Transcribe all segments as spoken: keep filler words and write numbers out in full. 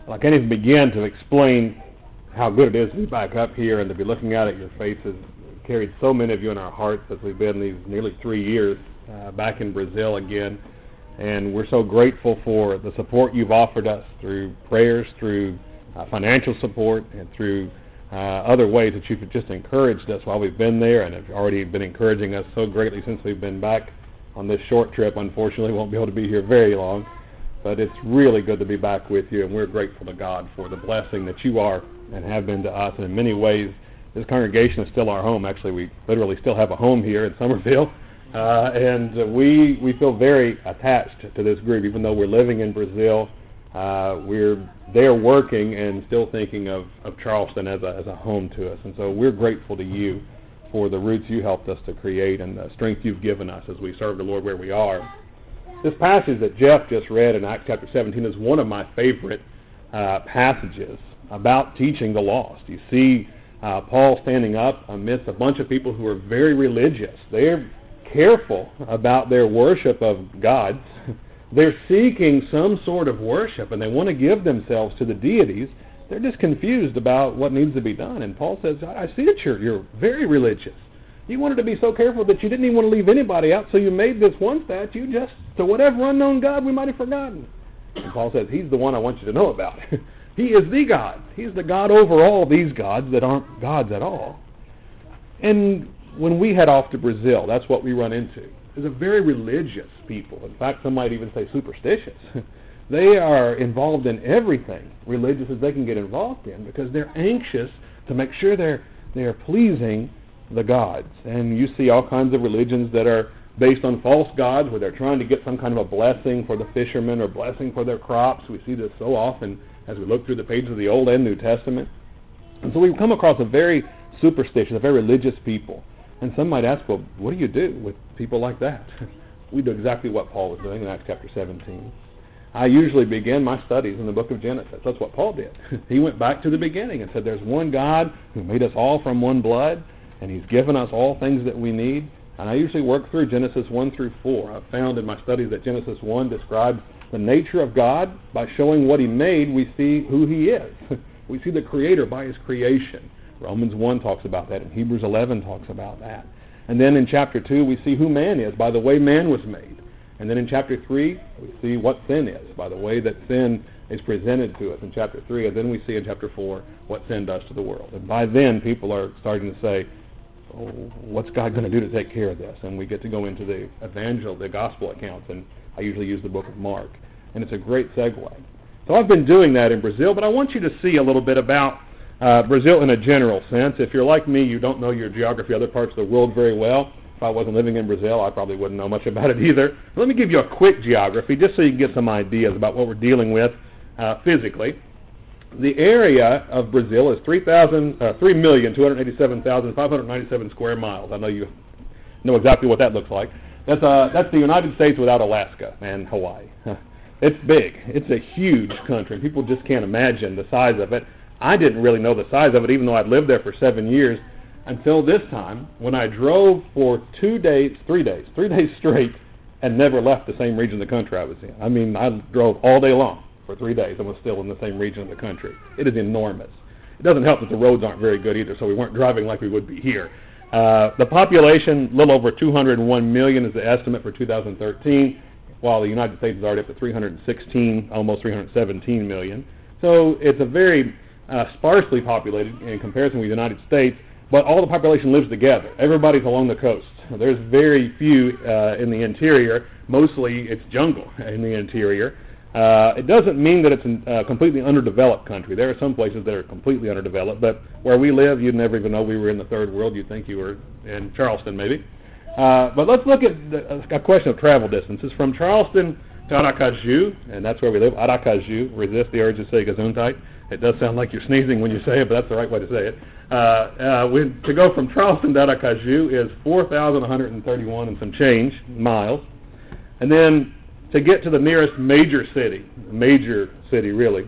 I can't even begin to explain how good it is to be back up here and to be looking out at your faces. We've carried so many of you in our hearts as we've been these nearly three years uh, back in Brazil again. And we're so grateful for the support you've offered us through prayers, through uh, financial support, and through uh, other ways that you've just encouraged us while we've been there, and have already been encouraging us so greatly since we've been back on this short trip. Unfortunately, won't be able to be here very long. But it's really good to be back with you, and we're grateful to God for the blessing that you are and have been to us. And in many ways, this congregation is still our home. Actually, we literally still have a home here in Somerville, uh, and uh, we we feel very attached to this group. Even though we're living in Brazil, uh, we're there working and still thinking of, of Charleston as a, as a home to us. And so we're grateful to you for the roots you helped us to create and the strength you've given us as we serve the Lord where we are. This passage that Jeff just read in Acts chapter seventeen is one of my favorite uh, passages about teaching the lost. You see uh, Paul standing up amidst a bunch of people who are very religious. They're careful about their worship of gods. They're seeking some sort of worship, and they want to give themselves to the deities. They're just confused about what needs to be done. And Paul says, I see that you're, you're very religious. You wanted to be so careful that you didn't even want to leave anybody out, so you made this one statue just to whatever unknown God we might have forgotten. And Paul says, he's the one I want you to know about. He is the God. He's the God over all these gods that aren't gods at all. And when we head off to Brazil, that's what we run into. There's a very religious people. In fact, some might even say superstitious. They are involved in everything religious as they can get involved in because they're anxious to make sure they're they're pleasing the gods. And you see all kinds of religions that are based on false gods where they're trying to get some kind of a blessing for the fishermen or blessing for their crops. We see this so often as we look through the pages of the Old and New Testament. And so we come across a very superstitious, a very religious people. And some might ask, well, what do you do with people like that? We do exactly what Paul was doing in Acts chapter seventeen. I usually begin my studies in the book of Genesis. That's what Paul did. He went back to the beginning and said, there's one God who made us all from one blood, and he's given us all things that we need. And I usually work through Genesis one through four. I've found in my studies that Genesis one describes the nature of God. By showing what he made, we see who he is. We see the Creator by his creation. Romans one talks about that, and Hebrews eleven talks about that. And then in chapter two, we see who man is by the way man was made. And then in chapter three, we see what sin is by the way that sin is presented to us in chapter three. And then we see in chapter four what sin does to the world. And by then, people are starting to say, oh, what's God going to do to take care of this? And we get to go into the evangel, the gospel accounts, and I usually use the book of Mark. And it's a great segue. So I've been doing that in Brazil, but I want you to see a little bit about uh, Brazil in a general sense. If you're like me, you don't know your geography, other parts of the world very well. If I wasn't living in Brazil, I probably wouldn't know much about it either. Let me give you a quick geography just so you can get some ideas about what we're dealing with uh, physically. The area of Brazil is three million two hundred eighty-seven thousand five hundred ninety-seven square miles. I know you know exactly what that looks like. That's, uh, that's the United States without Alaska and Hawaii. It's big. It's a huge country. People just can't imagine the size of it. I didn't really know the size of it, even though I'd lived there for seven years, until this time when I drove for two days, three days, three days straight and never left the same region of the country I was in. I mean, I drove all day long for three days and was still in the same region of the country. It is enormous. It doesn't help that the roads aren't very good either, so we weren't driving like we would be here. Uh, the population, a little over two hundred one million is the estimate for two thousand thirteen, while the United States is already up to three hundred sixteen, almost three hundred seventeen million. So it's a very uh, sparsely populated in comparison with the United States, but all the population lives together. Everybody's along the coast. There's very few uh, in the interior. Mostly it's jungle in the interior. Uh, it doesn't mean that it's a uh, completely underdeveloped country. There are some places that are completely underdeveloped, but where we live, you'd never even know we were in the third world. You'd think you were in Charleston, maybe. Uh, but let's look at the, a question of travel distances. From Charleston to Aracaju, and that's where we live, Aracaju, resist the urge to say Gesundheit. It does sound like you're sneezing when you say it, but that's the right way to say it. Uh, uh, we, to go from Charleston to Aracaju is four thousand one hundred thirty-one and some change miles. And then to get to the nearest major city, major city really,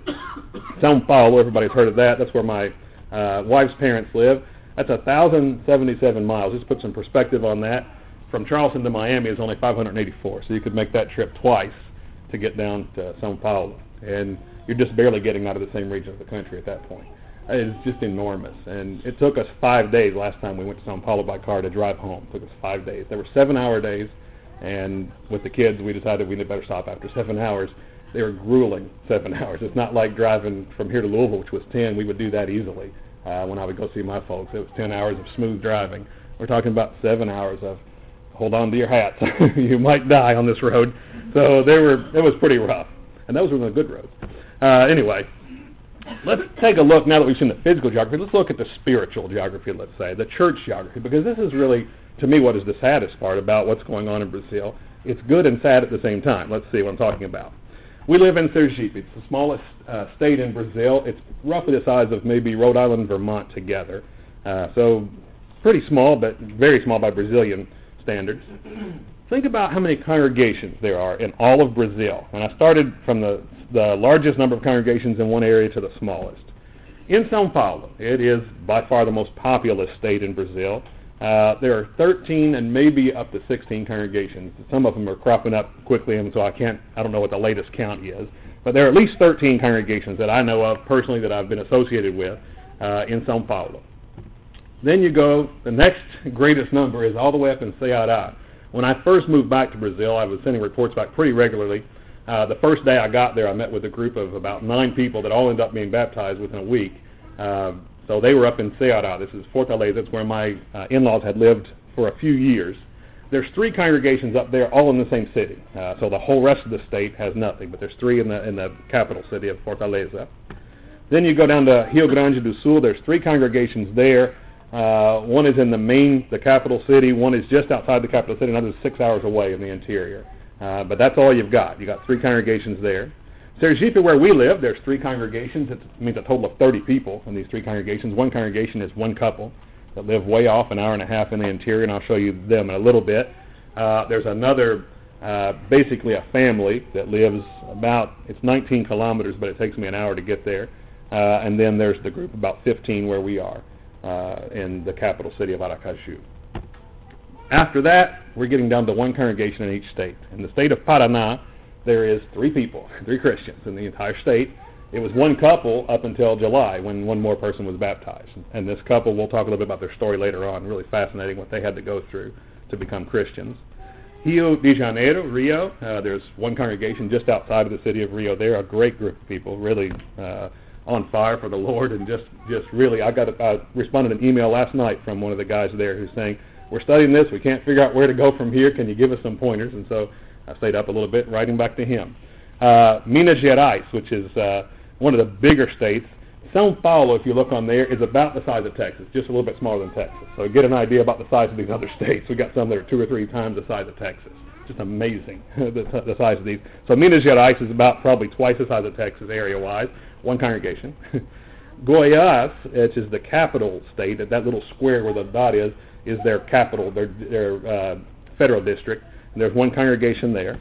São Paulo, everybody's heard of that. That's where my uh, wife's parents live. That's one thousand seventy-seven miles. Just to put some perspective on that, from Charleston to Miami is only five hundred eighty-four, so you could make that trip twice to get down to Sao Paulo, and you're just barely getting out of the same region of the country at that point. It's just enormous, and it took us five days last time we went to Sao Paulo by car to drive home. It took us five days. There were seven-hour days, and with the kids, we decided we better stop after seven hours. They were grueling seven hours. It's not like driving from here to Louisville, which was ten. We would do that easily uh, when I would go see my folks. It was ten hours of smooth driving. We're talking about seven hours of hold on to your hats. You might die on this road. So they were. It was pretty rough, and those were the good roads. Uh, anyway, let's take a look now that we've seen the physical geography. Let's look at the spiritual geography, let's say, the church geography, because this is really, to me, what is the saddest part about what's going on in Brazil. It's good and sad at the same time. Let's see what I'm talking about. We live in Sergipe. It's the smallest uh, state in Brazil. It's roughly the size of maybe Rhode Island and Vermont together. Uh, so pretty small, but very small by Brazilian standards. Think about how many congregations there are in all of Brazil. And I started from the, the largest number of congregations in one area to the smallest. In Sao Paulo, it is by far the most populous state in Brazil. Uh, there are thirteen and maybe up to sixteen congregations. Some of them are cropping up quickly, and so I can't, I don't know what the latest count is. But there are at least thirteen congregations that I know of personally that I've been associated with uh, in Sao Paulo. Then you go, the next greatest number is all the way up in Ceará. When I first moved back to Brazil, I was sending reports back pretty regularly. Uh, the first day I got there, I met with a group of about nine people that all ended up being baptized within a week. Uh, so they were up in Ceará. This is Fortaleza. That's where my uh, in-laws had lived for a few years. There's three congregations up there, all in the same city. Uh, so the whole rest of the state has nothing, but there's three in the in the capital city of Fortaleza. Then you go down to Rio Grande do Sul. There's three congregations there. Uh, one is in the main, the capital city. One is just outside the capital city. Another is six hours away in the interior. Uh, but that's all you've got. You've got three congregations there. Sergipe, where we live, there's three congregations. It means a total of thirty people in these three congregations. One congregation is one couple that live way off, an hour and a half in the interior, and I'll show you them in a little bit. Uh, there's another, uh, basically a family that lives about, it's nineteen kilometers, but it takes me an hour to get there. Uh, and then there's the group, about fifteen, where we are uh, in the capital city of Aracaju. After that, we're getting down to one congregation in each state. In the state of Paraná, there is three people, three Christians in the entire state. It was one couple up until July when one more person was baptized. And this couple, we'll talk a little bit about their story later on, really fascinating what they had to go through to become Christians. Rio de Janeiro, Rio, uh, there's one congregation just outside of the city of Rio there, a great group of people, really uh, on fire for the Lord, and just, just really, I got a, I responded an email last night from one of the guys there who's saying, we're studying this, we can't figure out where to go from here, can you give us some pointers? And so I stayed up a little bit writing back to him. Uh, Minas Gerais, which is uh, one of the bigger states. Sao Paulo, if you look on there, is about the size of Texas, just a little bit smaller than Texas. So get an idea about the size of these other states. We got some that are two or three times the size of Texas. Just amazing, the, the size of these. So Minas Gerais is about probably twice the size of Texas area-wise, one congregation. Goiás, which is the capital state, that little square where the dot is, is their capital, their, their uh, federal district. And there's one congregation there.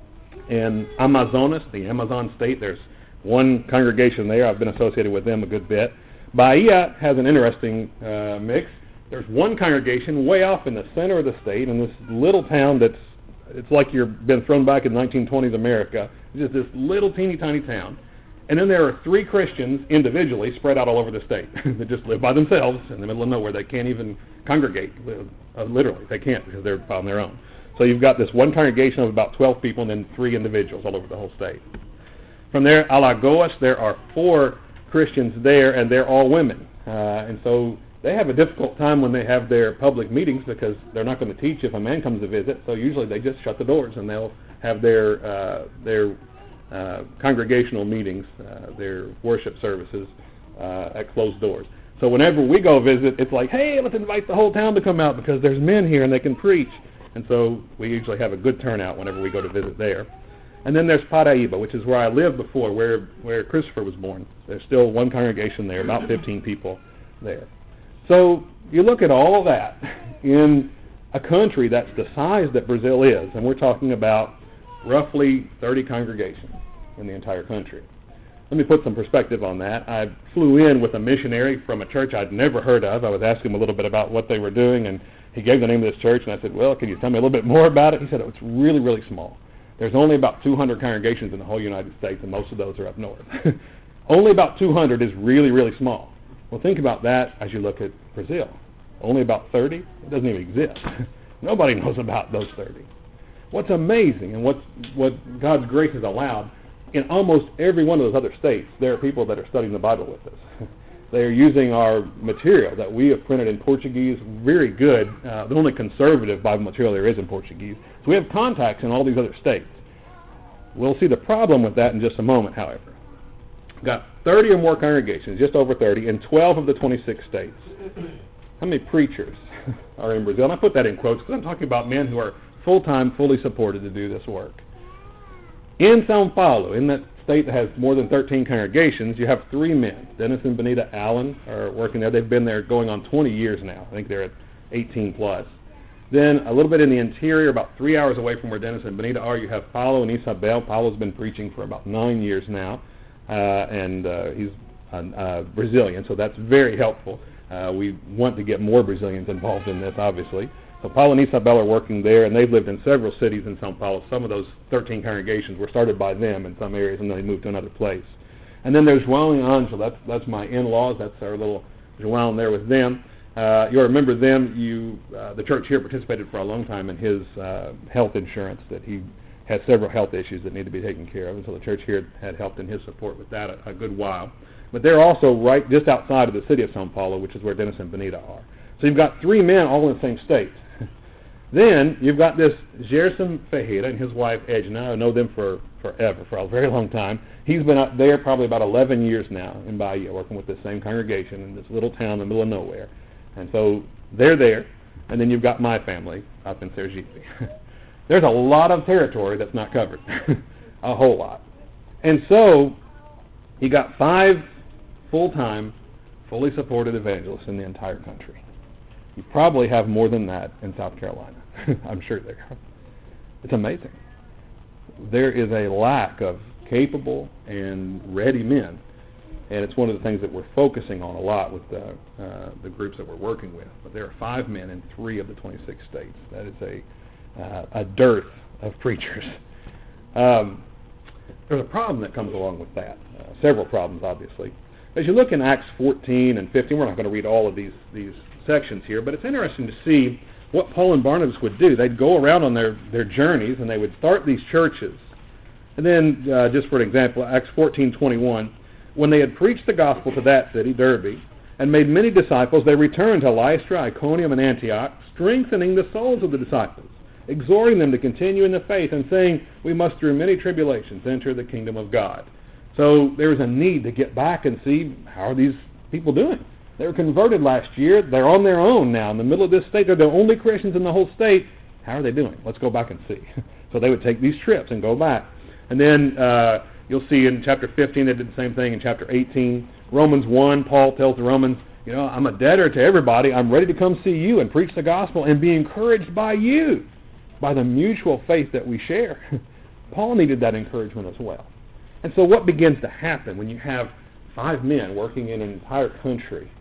In Amazonas, the Amazon state, there's one congregation there. I've been associated with them a good bit. Bahia has an interesting uh, mix. There's one congregation way off in the center of the state in this little town that's, it's like you've been thrown back in nineteen twenties America. It's just this little teeny tiny town. And then there are three Christians individually spread out all over the state that just live by themselves in the middle of nowhere. They can't even congregate, uh, literally. They can't because they're on their own. So you've got this one congregation of about twelve people and then three individuals all over the whole state. From there, Alagoas, there are four Christians there, and they're all women. Uh, and so they have a difficult time when they have their public meetings because they're not going to teach if a man comes to visit. So usually they just shut the doors and they'll have their uh, their uh, congregational meetings, uh, their worship services uh, at closed doors. So whenever we go visit, it's like, hey, let's invite the whole town to come out because there's men here and they can preach. And so we usually have a good turnout whenever we go to visit there. And then there's Paraíba, which is where I lived before, where, where Christopher was born. There's still one congregation there, about fifteen people there. So you look at all of that in a country that's the size that Brazil is, and we're talking about roughly thirty congregations in the entire country. Let me put some perspective on that. I flew in with a missionary from a church I'd never heard of. I was asking him a little bit about what they were doing, and he gave the name of this church, and I said, well, can you tell me a little bit more about it? He said, oh, it's really, really small. There's only about two hundred congregations in the whole United States, and most of those are up north. Only about two hundred is really, really small. Well, think about that as you look at Brazil. Only about thirty? It doesn't even exist. Nobody knows about those thirty. What's amazing and what's, what God's grace has allowed, in almost every one of those other states, there are people that are studying the Bible with us. They are using our material that we have printed in Portuguese, very good, uh, the only conservative Bible material there is in Portuguese. So we have contacts in all these other states. We'll see the problem with that in just a moment, however. We've got thirty or more congregations, just over thirty, in twelve of the twenty-six states. How many preachers are in Brazil? And I put that in quotes because I'm talking about men who are full-time, fully supported to do this work. In São Paulo, in that state that has more than thirteen congregations, you have three men. Dennis and Benita Allen are working there. They've been there going on twenty years now. I think they're at eighteen plus. Then a little bit in the interior, about three hours away from where Dennis and Benita are, you have Paulo and Isabel. Paulo's been preaching for about nine years now, uh, and uh, he's uh, uh, Brazilian, so that's very helpful. Uh, we want to get more Brazilians involved in this, obviously. So Paulo and Isabel are working there, and they've lived in several cities in São Paulo. Some of those thirteen congregations were started by them in some areas, and then they moved to another place. And then there's João and Angela. That's, that's my in-laws. That's our little João there with them. Uh, you'll remember them. You, uh, the church here participated for a long time in his uh, health insurance, that he had several health issues that need to be taken care of, and so the church here had helped in his support with that a, a good while. But they're also right just outside of the city of São Paulo, which is where Dennis and Benita are. So you've got three men all in the same state. Then you've got this Gerson Ferreira and his wife Edna. I know them for forever, for a very long time. He's been up there probably about eleven years now in Bahia, working with the same congregation in this little town in the middle of nowhere. And so they're there. And then you've got my family up in Sergipe. There's a lot of territory that's not covered, a whole lot. And so you got five full-time, fully supported evangelists in the entire country. You probably have more than that in South Carolina. I'm sure there are. It's amazing. There is a lack of capable and ready men, and it's one of the things that we're focusing on a lot with the, uh, the groups that we're working with. But there are five men in three of the twenty-six states. That is a, uh, a dearth of preachers. Um, there's a problem that comes along with that. Uh, several problems, obviously. As you look in Acts fourteen and fifteen, we're not going to read all of these, these sections here, but it's interesting to see what Paul and Barnabas would do. They'd go around on their, their journeys, and they would start these churches. And then, uh, just for an example, Acts fourteen twenty-one, when they had preached the gospel to that city, Derbe, and made many disciples, they returned to Lystra, Iconium, and Antioch, strengthening the souls of the disciples, exhorting them to continue in the faith, and saying, we must through many tribulations enter the kingdom of God. So there was a need to get back and see, how are these people doing? They were converted last year. They're on their own now in the middle of this state. They're the only Christians in the whole state. How are they doing? Let's go back and see. So they would take these trips and go back. And then uh, you'll see in chapter fifteen they did the same thing in chapter eighteen. Romans one, Paul tells the Romans, you know, I'm a debtor to everybody. I'm ready to come see you and preach the gospel and be encouraged by you, by the mutual faith that we share. Paul needed that encouragement as well. And so what begins to happen when you have five men working in an entire country?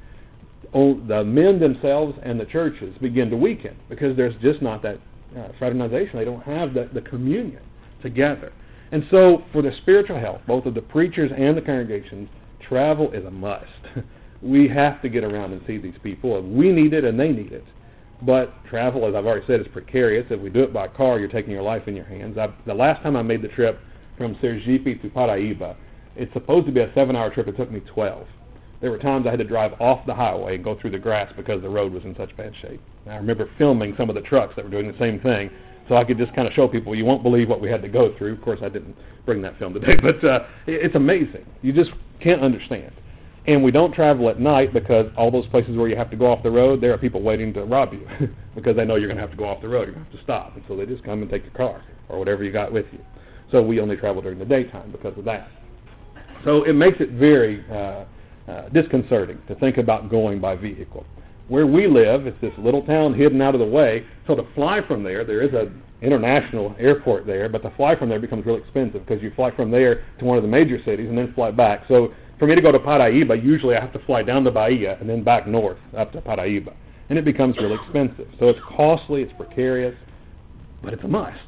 The men themselves and the churches begin to weaken because there's just not that uh, fraternization. They don't have the, the communion together. And so for the spiritual health, both of the preachers and the congregations, travel is a must. We have to get around and see these people, and we need it and they need it. But travel, as I've already said, is precarious. If we do it by car, you're taking your life in your hands. I, the last time I made the trip from Sergipe to Paraíba, it's supposed to be a seven-hour trip. It took me twelve. There were times I had to drive off the highway and go through the grass because the road was in such bad shape. And I remember filming some of the trucks that were doing the same thing, so I could just kind of show people, you won't believe what we had to go through. Of course, I didn't bring that film today, but uh, it's amazing. You just can't understand. And we don't travel at night because all those places where you have to go off the road, there are people waiting to rob you because they know you're going to have to go off the road. You're going to have to stop. And so they just come and take your car or whatever you got with you. So we only travel during the daytime because of that. So it makes it very uh, uh, disconcerting to think about going by vehicle. Where we live, it's this little town hidden out of the way, so to fly from there, there is an international airport there, but to fly from there becomes real expensive because you fly from there to one of the major cities and then fly back. So for me to go to Paraíba, usually I have to fly down to Bahia and then back north up to Paraíba, and it becomes really expensive. So it's costly, it's precarious, but it's a must.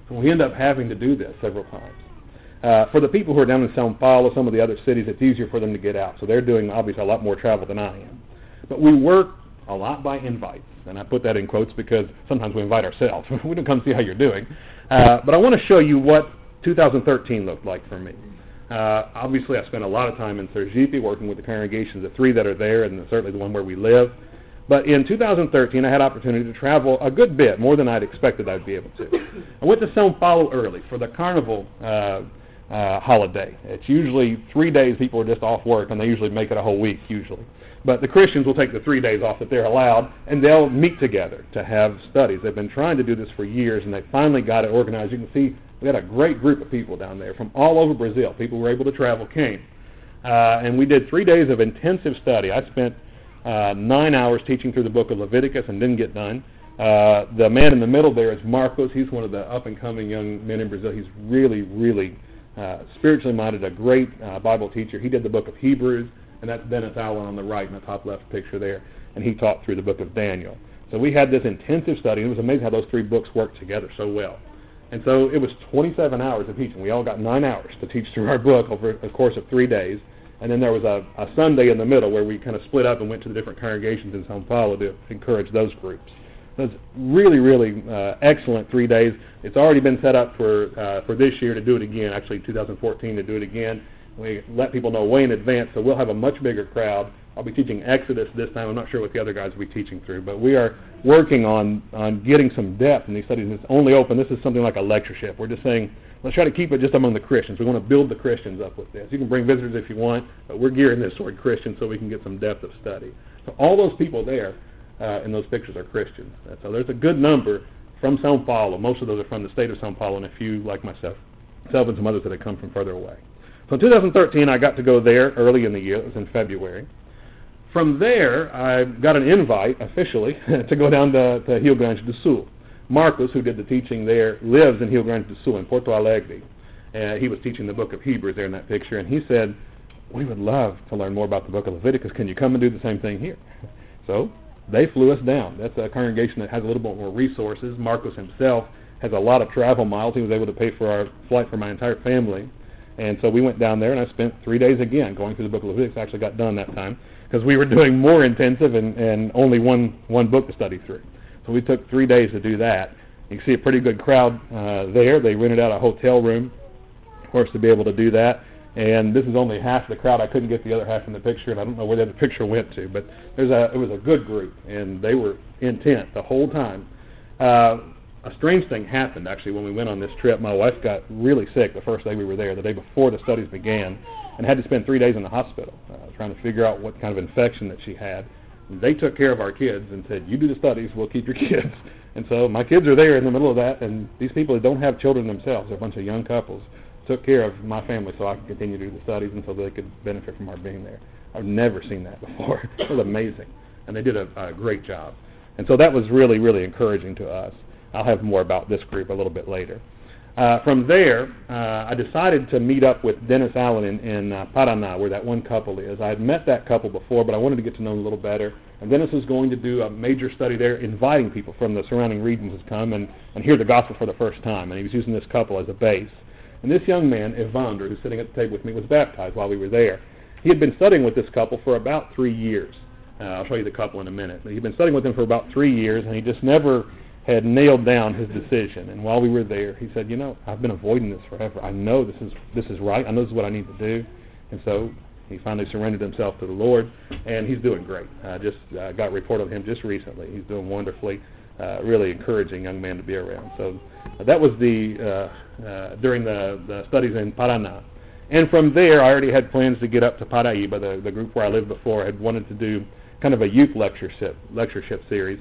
So we end up having to do this several times. Uh, for the people who are down in Sao Paulo, some of the other cities, it's easier for them to get out. So they're doing, obviously, a lot more travel than I am. But we work a lot by invites. And I put that in quotes because sometimes we invite ourselves. We don't come see how you're doing. Uh, but I want to show you what two thousand thirteen looked like for me. Uh, obviously, I spent a lot of time in Sergipe working with the congregations, the three that are there, and certainly the one where we live. But in two thousand thirteen, I had opportunity to travel a good bit, more than I'd expected I'd be able to. I went to Sao Paulo early for the Carnival uh, uh, holiday. It's usually three days people are just off work, and they usually make it a whole week, usually. But the Christians will take the three days off that they're allowed, and they'll meet together to have studies. They've been trying to do this for years, and they finally got it organized. You can see we had a great group of people down there from all over Brazil. People who were able to travel came. Uh, and we did three days of intensive study. I spent uh, nine hours teaching through the book of Leviticus and didn't get done. Uh, the man in the middle there is Marcos. He's one of the up-and-coming young men in Brazil. He's really, really uh, spiritually minded, a great uh, Bible teacher. He did the book of Hebrews. And that's Dennis Allen on the right in the top left picture there. And he taught through the book of Daniel. So we had this intensive study. And it was amazing how those three books worked together so well. And so it was twenty-seven hours of teaching. We all got nine hours to teach through our book over a course of three days. And then there was a, a Sunday in the middle where we kind of split up and went to the different congregations in Sao Paulo to encourage those groups. It was really, really uh, excellent three days. It's already been set up for uh, for this year to do it again, actually two thousand fourteen to do it again. We let people know way in advance, so we'll have a much bigger crowd. I'll be teaching Exodus this time. I'm not sure what the other guys will be teaching through, but we are working on, on getting some depth in these studies. It's only open. This is something like a lectureship. We're just saying, let's try to keep it just among the Christians. We want to build the Christians up with this. You can bring visitors if you want, but we're gearing this toward Christians so we can get some depth of study. So all those people there uh, in those pictures are Christians. So there's a good number from Sao Paulo. Most of those are from the state of Sao Paulo, and a few, like myself, myself and some others that have come from further away. So in two thousand thirteen, I got to go there early in the year. It was in February. From there, I got an invite, officially, to go down to, to Rio Grande do Sul. Marcos, who did the teaching there, lives in Rio Grande do Sul, in Porto Alegre. Uh, he was teaching the book of Hebrews there in that picture, and he said, we would love to learn more about the book of Leviticus. Can you come and do the same thing here? So they flew us down. That's a congregation that has a little bit more resources. Marcos himself has a lot of travel miles. He was able to pay for our flight for my entire family. And so we went down there, and I spent three days again going through the book of Leviticus. I actually got done that time because we were doing more intensive and, and only one, one book to study through. So we took three days to do that. You can see a pretty good crowd uh, there. They rented out a hotel room for us to be able to do that. And this is only half the crowd. I couldn't get the other half in the picture, and I don't know where the other picture went to. But there's a, it was a good group, and they were intent the whole time. Uh, A strange thing happened, actually, when we went on this trip. My wife got really sick the first day we were there, the day before the studies began, and had to spend three days in the hospital uh, trying to figure out what kind of infection that she had. And they took care of our kids and said, you do the studies, we'll keep your kids. And so my kids are there in the middle of that, and these people that don't have children themselves, they're a bunch of young couples, took care of my family so I could continue to do the studies and so they could benefit from our being there. I've never seen that before. It was amazing. And they did a, a great job. And so that was really, really encouraging to us. I'll have more about this group a little bit later. Uh, from there, uh, I decided to meet up with Dennis Allen in, in uh, Paraná, where that one couple is. I had met that couple before, but I wanted to get to know them a little better. And Dennis was going to do a major study there, inviting people from the surrounding regions to come and, and hear the gospel for the first time. And he was using this couple as a base. And this young man, Evander, who's sitting at the table with me, was baptized while we were there. He had been studying with this couple for about three years. Uh, I'll show you the couple in a minute. He'd been studying with them for about three years, and he just never had nailed down his decision. And while we were there, he said, you know, I've been avoiding this forever. I know this is this is right. I know this is what I need to do. And so he finally surrendered himself to the Lord, and he's doing great. I just uh, got a report of him just recently. He's doing wonderfully. Uh, really encouraging young man to be around. So uh, that was the uh, uh, during the, the studies in Paraná. And from there, I already had plans to get up to Paraíba. The, the group where I lived before had wanted to do kind of a youth lectureship, lectureship series.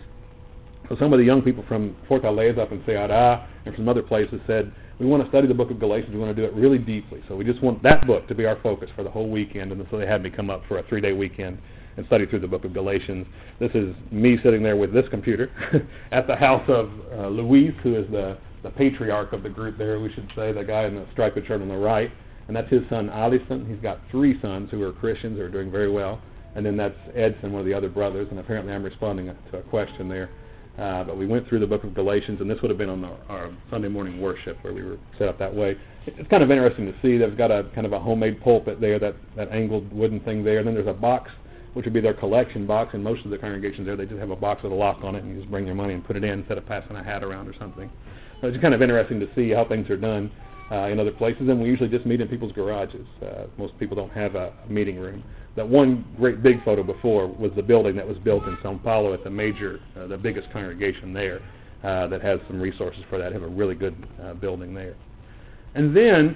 So some of the young people from Fortaleza up in Ceará and from other places said, we want to study the book of Galatians. We want to do it really deeply. So we just want that book to be our focus for the whole weekend. And so they had me come up for a three-day weekend and study through the book of Galatians. This is me sitting there with this computer at the house of uh, Luis, who is the, the patriarch of the group there, we should say, the guy in the striped shirt on the right. And that's his son, Alisson. He's got three sons who are Christians, who are doing very well. And then that's Edson, one of the other brothers. And apparently I'm responding to a question there Uh, but we went through the book of Galatians, and this would have been on our, our Sunday morning worship where we were set up that way. It's kind of interesting to see. They've got a kind of a homemade pulpit there, that, that angled wooden thing there. And then there's a box, which would be their collection box, and most of the congregations there, they just have a box with a lock on it, and you just bring your money and put it in instead of passing a hat around or something. So it's kind of interesting to see how things are done uh, in other places, and we usually just meet in people's garages. Uh, most people don't have a meeting room. That one great big photo before was the building that was built in Sao Paulo at the major, uh, the biggest congregation there uh, that has some resources for that. They have a really good uh, building there. And then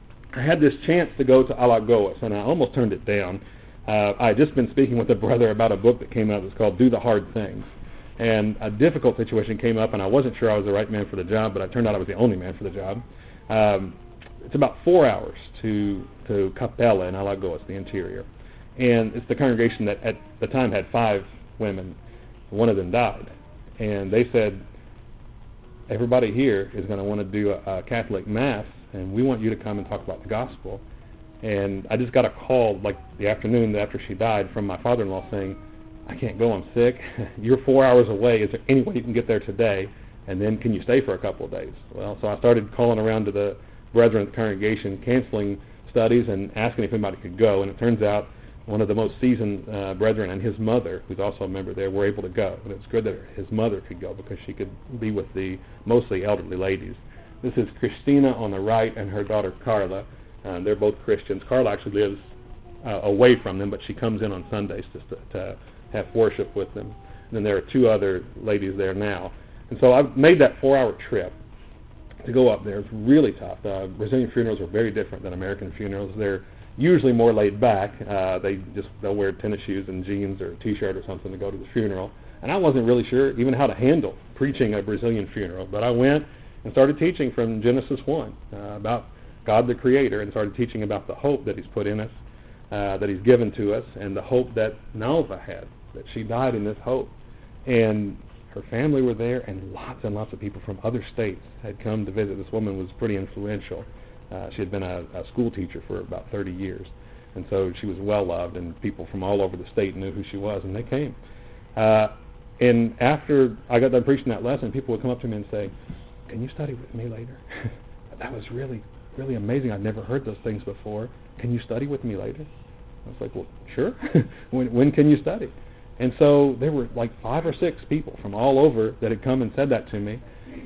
I had this chance to go to Alagoas, and I almost turned it down. Uh, I had just been speaking with a brother about a book that came out that's called Do the Hard Things. And a difficult situation came up, and I wasn't sure I was the right man for the job, but it turned out I was the only man for the job. Um, it's about four hours to, to Capela in Alagoas, the interior. And it's the congregation that at the time had five women. One of them died. And they said, everybody here is going to want to do a, a Catholic Mass, and we want you to come and talk about the gospel. And I just got a call like the afternoon after she died from my father-in-law saying, I can't go, I'm sick. You're four hours away. Is there any way you can get there today? And then can you stay for a couple of days? Well, so I started calling around to the brethren of the congregation, canceling studies and asking if anybody could go. And it turns out one of the most seasoned uh, brethren and his mother, who's also a member there, were able to go. And it's good that his mother could go because she could be with the mostly elderly ladies. This is Christina on the right and her daughter Carla. Uh, they're both Christians. Carla actually lives uh, away from them, but she comes in on Sundays just to, to have worship with them. And then there are two other ladies there now. And so I've made that four-hour trip to go up there. It's really tough. Uh, Brazilian funerals are very different than American funerals. They're usually more laid back. Uh, they just they'll wear tennis shoes and jeans or a T-shirt or something to go to the funeral. And I wasn't really sure even how to handle preaching a Brazilian funeral, but I went and started teaching from Genesis one uh, about God the Creator, and started teaching about the hope that He's put in us, uh, that He's given to us, and the hope that Nalva had, that she died in this hope. And her family were there, and lots and lots of people from other states had come to visit. This woman was pretty influential. Uh, she had been a, a school teacher for about thirty years, and so she was well loved, and people from all over the state knew who she was, and they came. Uh, and after I got done preaching that lesson, people would come up to me and say, "Can you study with me later?" That was really, really amazing. I'd never heard those things before. Can you study with me later? I was like, well, sure. when, when can you study? And so there were like five or six people from all over that had come and said that to me.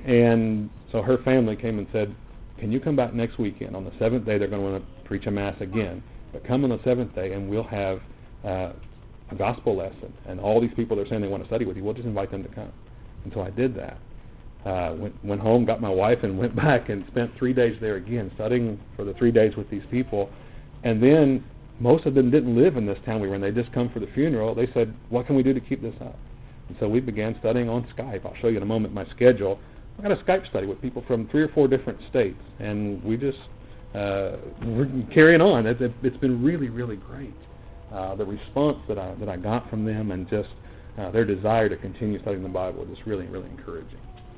And so her family came and said, can you come back next weekend? On the seventh day, they're going to want to preach a Mass again. But come on the seventh day, and we'll have uh, a gospel lesson. And all these people that are saying they want to study with you, we'll just invite them to come. And so I did that. Uh, went, went home, got my wife, and went back and spent three days there again, studying for the three days with these people. And then most of them didn't live in this town we were in. They just come for the funeral. They said, what can we do to keep this up? And so we began studying on Skype. I'll show you in a moment my schedule. I got a Skype study with people from three or four different states, and we just uh, we're carrying on. It, it, it's been really, really great. Uh, the response that I that I got from them, and just uh, their desire to continue studying the Bible, is just really, really encouraging.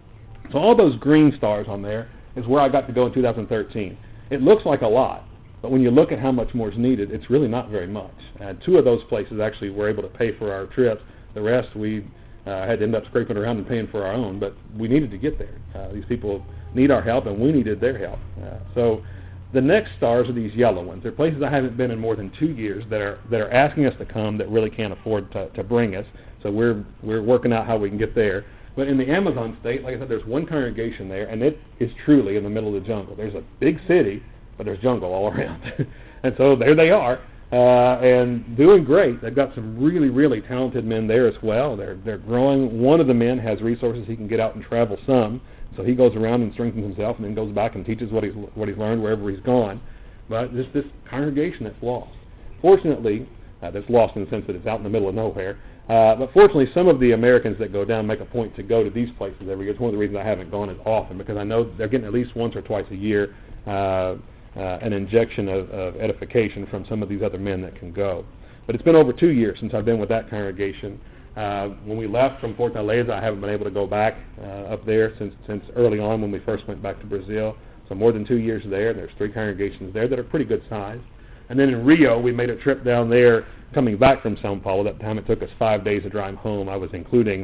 So all those green stars on there is where I got to go in two thousand thirteen. It looks like a lot, but when you look at how much more is needed, it's really not very much. Uh, two of those places actually were able to pay for our trips. The rest we uh, had to end up scraping around and paying for our own, but we needed to get there. Uh, these people need our help, and we needed their help. Uh, so the next stars are these yellow ones. They're places I haven't been in more than two years that are that are asking us to come that really can't afford to, to bring us. So we're we're working out how we can get there. But in the Amazon state, like I said, there's one congregation there, and it is truly in the middle of the jungle. There's a big city, but there's jungle all around. And so there they are, uh, and doing great. They've got some really, really talented men there as well. They're they're growing. One of the men has resources. He can get out and travel some, so he goes around and strengthens himself, and then goes back and teaches what he's what he's learned wherever he's gone. But there's this congregation that's lost. Fortunately, uh, that's lost in the sense that it's out in the middle of nowhere. Uh, but fortunately, some of the Americans that go down make a point to go to these places every year. It's one of the reasons I haven't gone as often, because I know they're getting at least once or twice a year uh, uh, an injection of, of edification from some of these other men that can go. But it's been over two years since I've been with that congregation. Uh, when we left from Fortaleza, I haven't been able to go back uh, up there since since early on when we first went back to Brazil. So more than two years there. There's three congregations there that are pretty good size. And then in Rio, we made a trip down there coming back from Sao Paulo. That time it took us five days to drive home. I was including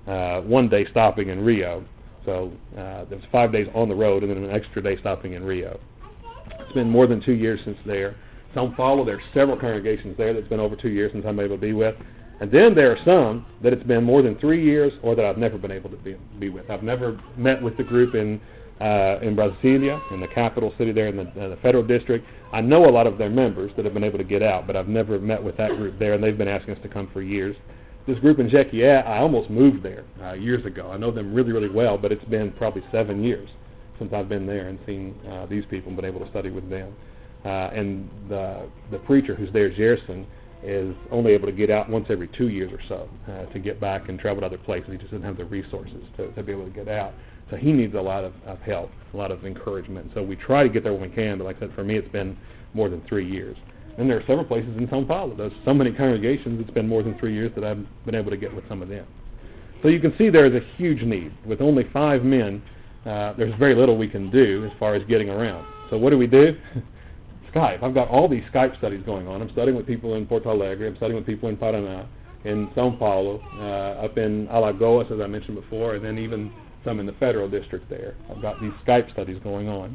uh, one day stopping in Rio. So uh, there was five days on the road and then an extra day stopping in Rio. It's been more than two years since there. São Paulo, there are several congregations there that's been over two years since I'm able to be with. And then there are some that it's been more than three years or that I've never been able to be, be with. I've never met with the group in uh, in Brasilia, in the capital city there in the, uh, the federal district. I know a lot of their members that have been able to get out, but I've never met with that group there, and they've been asking us to come for years. This group in Jequié, I almost moved there uh, years ago. I know them really, really well, but it's been probably seven years since I've been there and seen uh, these people and been able to study with them. Uh, and the the preacher who's there, Gerson, is only able to get out once every two years or so uh, to get back and travel to other places. He just doesn't have the resources to, to be able to get out. So he needs a lot of, of help, a lot of encouragement. So we try to get there when we can, but like I said, for me it's been more than three years. And there are several places in São Paulo. There's so many congregations, it's been more than three years that I've been able to get with some of them. So you can see there is a huge need. With only five men, uh, there's very little we can do as far as getting around. So what do we do? Skype. I've got all these Skype studies going on. I'm studying with people in Porto Alegre. I'm studying with people in Paraná, in São Paulo, uh, up in Alagoas, as I mentioned before, and then even some in the federal district there. I've got these Skype studies going on.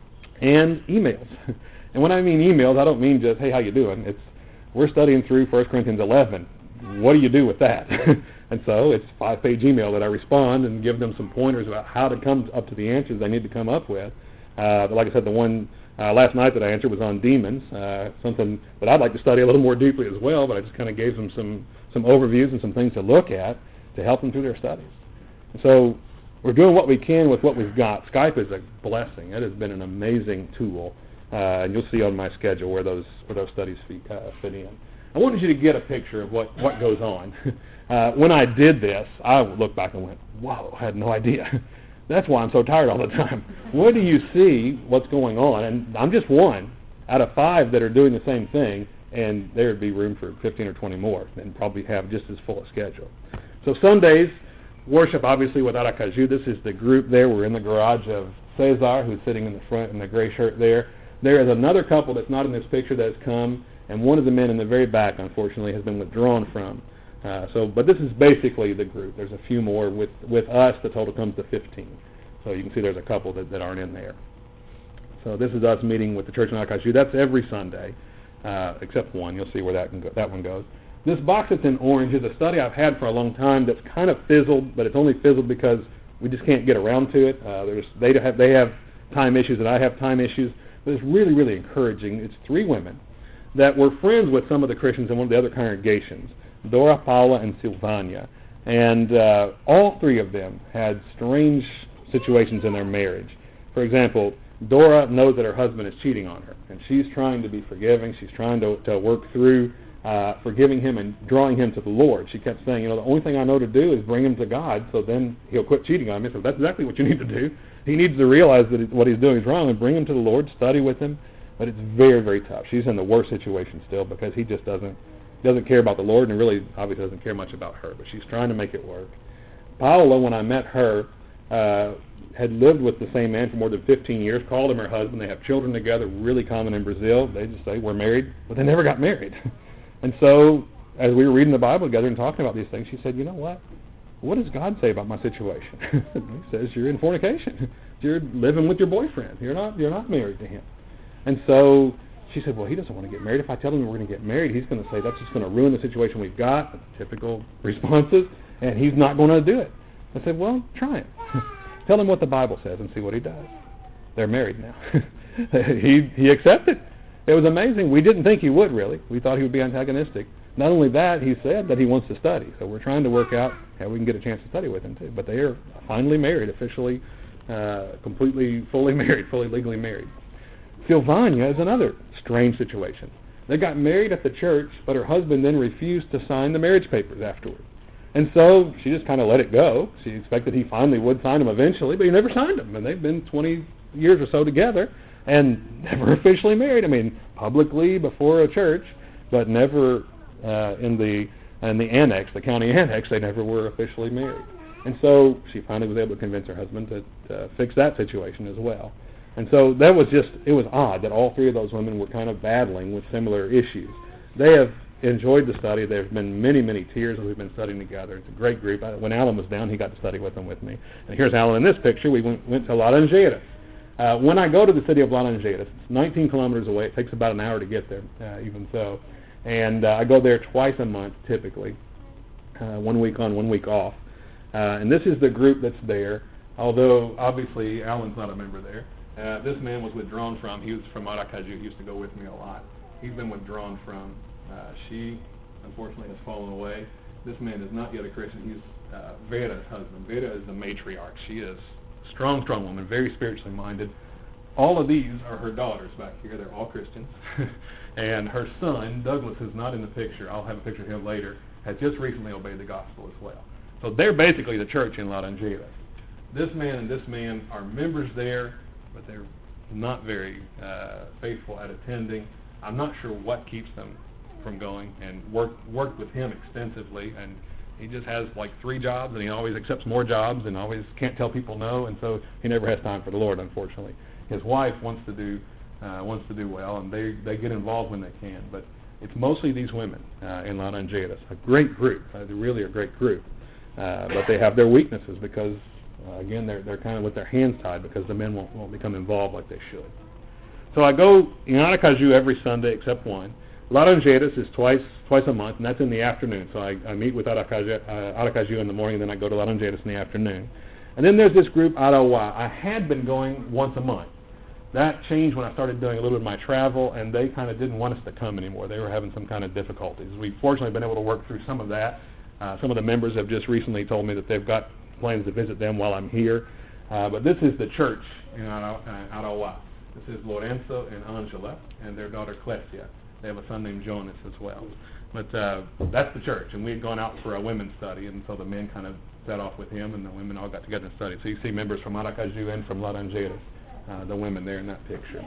And emails. And when I mean emails, I don't mean just, hey, how you doing? It's, we're studying through First Corinthians eleven. What do you do with that? And so it's a five-page email that I respond and give them some pointers about how to come up to the answers they need to come up with. Uh, but like I said, the one uh, last night that I answered was on demons, uh, something that I'd like to study a little more deeply as well, but I just kind of gave them some, some overviews and some things to look at to help them through their studies. And so we're doing what we can with what we've got. Skype is a blessing. It has been an amazing tool, uh, and you'll see on my schedule where those where those studies fit, uh, fit in. I wanted you to get a picture of what, what goes on. Uh, when I did this, I looked back and went, whoa, I had no idea. That's why I'm so tired all the time. Where do you see what's going on? And I'm just one out of five that are doing the same thing, and there would be room for fifteen or twenty more and probably have just as full a schedule. So Sundays, worship obviously with Aracaju. This is the group there. We're in the garage of Cesar, who's sitting in the front in the gray shirt there. There is another couple that's not in this picture that has come, and one of the men in the very back, unfortunately, has been withdrawn from. Uh, so, but this is basically the group. There's a few more. With with us, the total comes to fifteen. So you can see there's a couple that, that aren't in there. So this is us meeting with the church in Aracaju. That's every Sunday, uh, except one. You'll see where that can go, that one goes. This box that's in orange is a study I've had for a long time that's kind of fizzled, but it's only fizzled because we just can't get around to it. Uh, there's, they have they have time issues and I have time issues, but it's really, really encouraging. It's three women that were friends with some of the Christians in one of the other congregations, Dora, Paula, and Silvania. And uh, all three of them had strange situations in their marriage. For example, Dora knows that her husband is cheating on her, and she's trying to be forgiving. She's trying to, to work through uh, forgiving him and drawing him to the Lord. She kept saying, you know, the only thing I know to do is bring him to God, so then he'll quit cheating on me. So that's exactly what you need to do. He needs to realize that what he's doing is wrong and bring him to the Lord, study with him. But it's very, very tough. She's in the worst situation still because he just doesn't doesn't care about the Lord and really obviously doesn't care much about her. But she's trying to make it work. Paola, when I met her, uh, had lived with the same man for more than fifteen years, called him her husband. They have children together, really common in Brazil. They just say, we're married, but they never got married. And so as we were reading the Bible together and talking about these things, she said, you know what? What does God say about my situation? He says, you're in fornication. You're living with your boyfriend. You're not, you're not married to him. And so she said, well, he doesn't want to get married. If I tell him we're going to get married, he's going to say that's just going to ruin the situation we've got, typical responses, and he's not going to do it. I said, well, try him. Tell him what the Bible says and see what he does. They're married now. he he accepted. It was amazing. We didn't think he would, really. We thought he would be antagonistic. Not only that, he said that he wants to study. So we're trying to work out how we can get a chance to study with him, too. But they are finally married, officially, uh, completely, fully married, fully legally married. Silvania is another strange situation. They got married at the church, but her husband then refused to sign the marriage papers afterward. And so she just kind of let it go. She expected he finally would sign them eventually, but he never signed them. And they've been twenty years or so together and never officially married. I mean, publicly before a church, but never uh, in the in the annex, the county annex, they never were officially married. And so she finally was able to convince her husband to uh, fix that situation as well. And so that was just, it was odd that all three of those women were kind of battling with similar issues. They have enjoyed the study. There's been many, many tears as we've been studying together. It's a great group. I, when Alan was down, he got to study with them with me. And here's Alan in this picture. We went, went to Laranjeiras. Uh, when I go to the city of Laranjeiras, it's nineteen kilometers away. It takes about an hour to get there, uh, even so. And uh, I go there twice a month, typically, uh, one week on, one week off. Uh, and this is the group that's there, although obviously Alan's not a member there. Uh, this man was withdrawn from. He was from Aracaju. He used to go with me a lot. He's been withdrawn from. Uh, she, unfortunately, has fallen away. This man is not yet a Christian. He's uh, Vera's husband. Vera is the matriarch. She is a strong, strong woman, very spiritually minded. All of these are her daughters back here. They're all Christians. And her son, Douglas, is not in the picture. I'll have a picture of him later, has just recently obeyed the gospel as well. So they're basically the church in Laranjeiras. This man and this man are members there, but they're not very uh, faithful at attending. I'm not sure what keeps them from going, and worked worked with him extensively, and he just has like three jobs, and he always accepts more jobs, and always can't tell people no, and so he never has time for the Lord, unfortunately. His wife wants to do uh, wants to do well, and they they get involved when they can, but it's mostly these women uh, in Laranjeiras. A great group, uh, they're really a great group, uh, but they have their weaknesses because uh, again they're they're kind of with their hands tied because the men won't won't become involved like they should. So I go in Aracaju every Sunday except one. Laranjeiras is twice twice a month, and that's in the afternoon. So I, I meet with Aracaju, uh, Aracaju in the morning, and then I go to Laranjeiras in the afternoon. And then there's this group, Arawa. I had been going once a month. That changed when I started doing a little bit of my travel, and they kind of didn't want us to come anymore. They were having some kind of difficulties. We've fortunately been able to work through some of that. Uh, some of the members have just recently told me that they've got plans to visit them while I'm here. Uh, but this is the church in Arawa. This is Lorenzo and Angela and their daughter Clesia. They have a son named Jonas as well. But uh, that's the church, and we had gone out for a women's study, and so the men kind of set off with him, and the women all got together and studied. So you see members from Aracaju and from Laranjeiras, uh, the women there in that picture.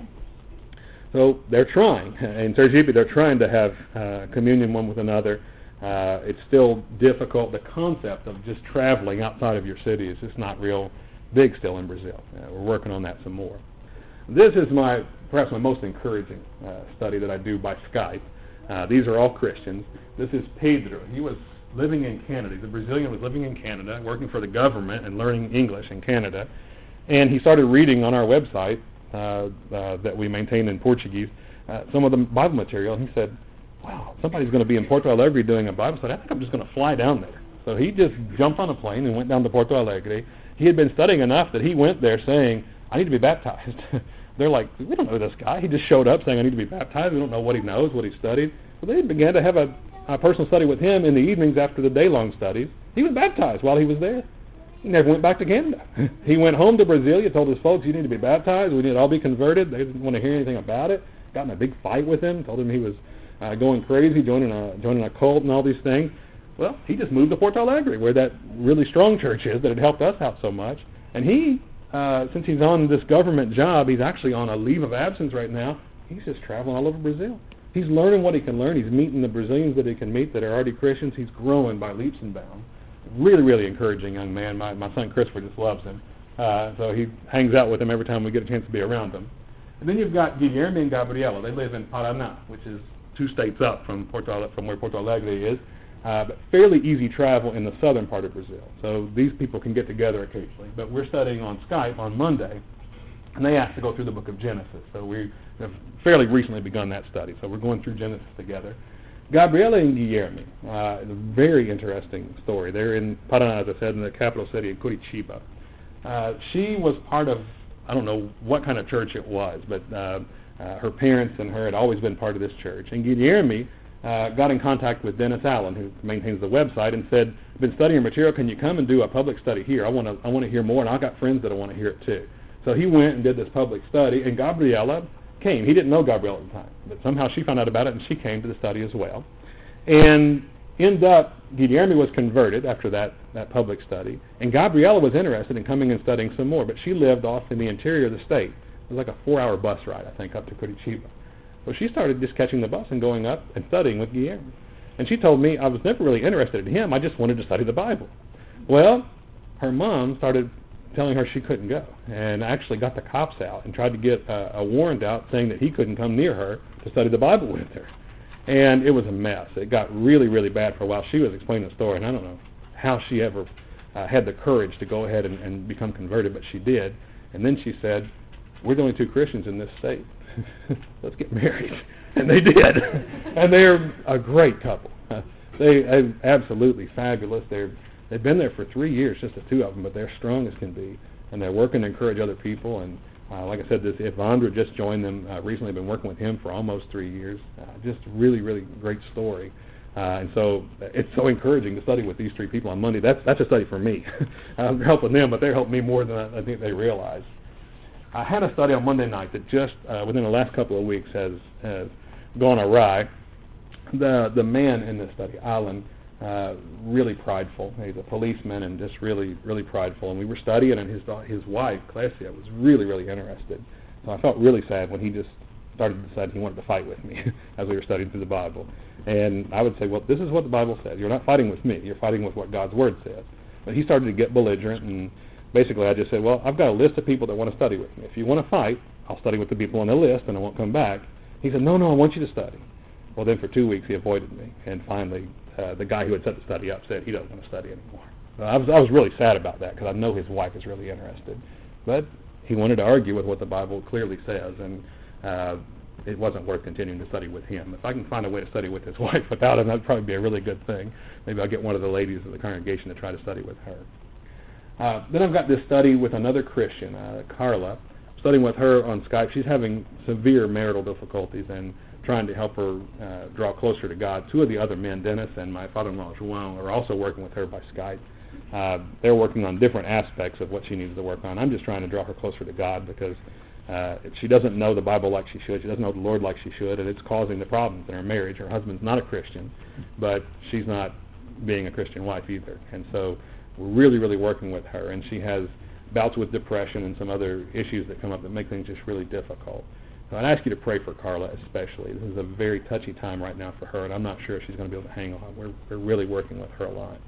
So they're trying. In Sergipe, they're trying to have uh, communion one with another. Uh, it's still difficult. The concept of just traveling outside of your city is just not real big still in Brazil. Uh, we're working on that some more. This is my perhaps my most encouraging uh, study that I do by Skype. Uh, these are all Christians. This is Pedro. He was living in Canada. The Brazilian was living in Canada, working for the government and learning English in Canada. And he started reading on our website uh, uh, that we maintain in Portuguese uh, some of the Bible material. And he said, wow, somebody's going to be in Porto Alegre doing a Bible study. I think I'm just going to fly down there. So he just jumped on a plane and went down to Porto Alegre. He had been studying enough that he went there saying, I need to be baptized. They're like, we don't know this guy. He just showed up saying, I need to be baptized. We don't know what he knows, what he studied. So they began to have a, a personal study with him in the evenings after the day-long studies. He was baptized while he was there. He never went back to Canada. He went home to Brasilia, told his folks, you need to be baptized. We need to all be converted. They didn't want to hear anything about it. Got in a big fight with him, told him he was uh, going crazy, joining a, joining a cult and all these things. Well, he just moved to Porto Alegre, where that really strong church is that had helped us out so much. And he... Uh, since he's on this government job, he's actually on a leave of absence right now. He's just traveling all over Brazil. He's learning what he can learn. He's meeting the Brazilians that he can meet that are already Christians. He's growing by leaps and bounds. Really, really encouraging young man. My, my son Christopher just loves him. Uh, so he hangs out with him every time we get a chance to be around him. And then you've got Guilherme and Gabriela. They live in Paraná, which is two states up from Porto, from where Porto Alegre is. Uh, but fairly easy travel in the southern part of Brazil. So these people can get together occasionally. But we're studying on Skype on Monday, and they asked to go through the book of Genesis. So we have fairly recently begun that study. So we're going through Genesis together. Gabriela and Guilherme, uh, a very interesting story. They're in Paraná, as I said, in the capital city of Curitiba. Uh, she was part of, I don't know what kind of church it was, but uh, uh, her parents and her had always been part of this church. And Guilherme Uh, got in contact with Dennis Allen, who maintains the website, and said, I've been studying material. Can you come and do a public study here? I want to I want to hear more, and I've got friends that want to hear it too. So he went and did this public study, and Gabriela came. He didn't know Gabriela at the time, but somehow she found out about it, and she came to the study as well. And ended up, Guilherme was converted after that, that public study, and Gabriela was interested in coming and studying some more, but she lived off in the interior of the state. It was like a four-hour bus ride, I think, up to Curitiba. So she started just catching the bus and going up and studying with Guilherme. And she told me I was never really interested in him. I just wanted to study the Bible. Well, her mom started telling her she couldn't go and actually got the cops out and tried to get a, a warrant out saying that he couldn't come near her to study the Bible with her. And it was a mess. It got really, really bad for a while. She was explaining the story, and I don't know how she ever uh, had the courage to go ahead and, and become converted, but she did. And then she said, we're the only two Christians in this state. Let's get married. And they did. And they're a great couple. Uh, they are absolutely fabulous. They're, they've been there for three years, just the two of them, but they're strong as can be. And they're working to encourage other people. And uh, like I said, this Evandra just joined them uh, recently. I've been working with him for almost three years. Uh, just really, really great story. Uh, and so it's so encouraging to study with these three people on Monday. That's that's a study for me. I'm helping them, but they're helping me more than I, I think they realize. I had a study on Monday night that just uh, within the last couple of weeks has, has gone awry. The the man in this study, Alan, uh, really prideful. He's a policeman and just really, really prideful. And we were studying, and his his wife, Classia, was really, really interested. So I felt really sad when he just started to decide he wanted to fight with me as we were studying through the Bible. And I would say, well, this is what the Bible says. You're not fighting with me. You're fighting with what God's Word says. But he started to get belligerent, and basically I just said, well, I've got a list of people that want to study with me. If you want to fight, I'll study with the people on the list, and I won't come back. He said, no, no, I want you to study. Well, then for two weeks he avoided me, and finally uh, the guy who had set the study up said he doesn't want to study anymore. So I was, I was really sad about that because I know his wife is really interested. But he wanted to argue with what the Bible clearly says, and uh, it wasn't worth continuing to study with him. If I can find a way to study with his wife without him, that'd probably be a really good thing. Maybe I'll get one of the ladies of the congregation to try to study with her. Uh, then I've got this study with another Christian, uh, Carla. I'm studying with her on Skype. She's having severe marital difficulties and trying to help her uh, draw closer to God. Two of the other men, Dennis and my father-in-law, João, are also working with her by Skype. Uh, they're working on different aspects of what she needs to work on. I'm just trying to draw her closer to God because uh, she doesn't know the Bible like she should. She doesn't know the Lord like she should, and it's causing the problems in her marriage. Her husband's not a Christian, but she's not being a Christian wife either. And so we're really, really working with her, and she has bouts with depression and some other issues that come up that make things just really difficult. So I'd ask you to pray for Carla especially. This is a very touchy time right now for her, and I'm not sure if she's going to be able to hang on. We're, we're really working with her a lot.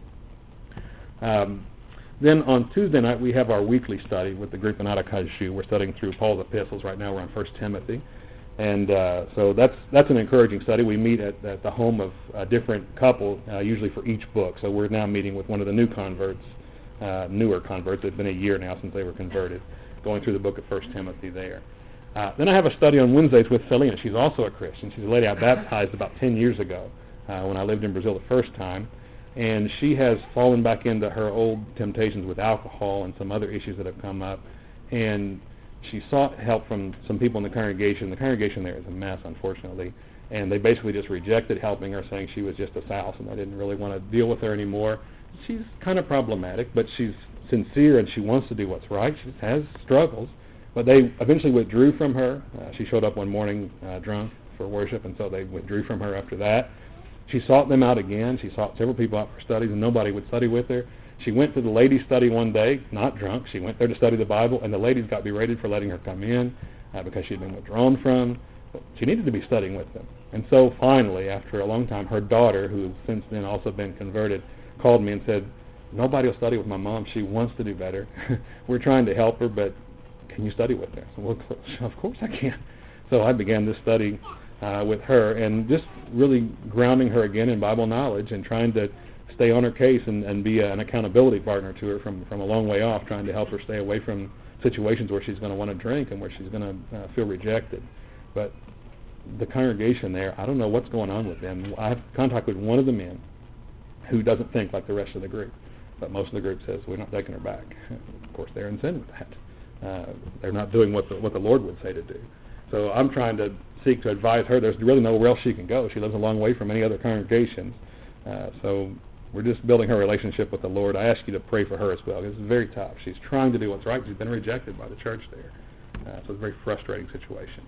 Um, then on Tuesday night, we have our weekly study with the group in Aracaju. We're studying through Paul's epistles. Right now we're on First Timothy. And uh, so that's that's an encouraging study. We meet at, at the home of a different couple, uh, usually for each book. So we're now meeting with one of the new converts, uh, newer converts. It's been a year now since they were converted, going through the book of First Timothy there. Uh, then I have a study on Wednesdays with Felina. She's also a Christian. She's a lady I baptized about ten years ago uh, when I lived in Brazil the first time. And she has fallen back into her old temptations with alcohol and some other issues that have come up. And she sought help from some people in the congregation. The congregation there is a mess, unfortunately. And they basically just rejected helping her, saying she was just a souse and they didn't really want to deal with her anymore. She's kind of problematic, but she's sincere and she wants to do what's right. She has struggles. But they eventually withdrew from her. Uh, she showed up one morning uh, drunk for worship, and so they withdrew from her after that. She sought them out again. She sought several people out for studies, and nobody would study with her. She went to the ladies' study one day, not drunk. She went there to study the Bible, and the ladies got berated for letting her come in uh, because she'd been withdrawn from. But she needed to be studying with them. And so finally, after a long time, her daughter, who has since then also been converted, called me and said, nobody will study with my mom. She wants to do better. We're trying to help her, but can you study with her? So, well, of course I can. So I began this study uh, with her and just really grounding her again in Bible knowledge and trying to stay on her case and, and be a, an accountability partner to her from, from a long way off, trying to help her stay away from situations where she's going to want to drink and where she's going to uh, feel rejected. But the congregation there, I don't know what's going on with them. I have contact with one of the men who doesn't think like the rest of the group, but most of the group says we're not taking her back. Of course, they're in sin with that. Uh, they're not doing what the, what the Lord would say to do. So I'm trying to seek to advise her. There's really nowhere else she can go. She lives a long way from any other congregations. Uh, so we're just building her relationship with the Lord. I ask you to pray for her as well. It's very tough. She's trying to do what's right. She's been rejected by the church there. Uh, so it's a very frustrating situation.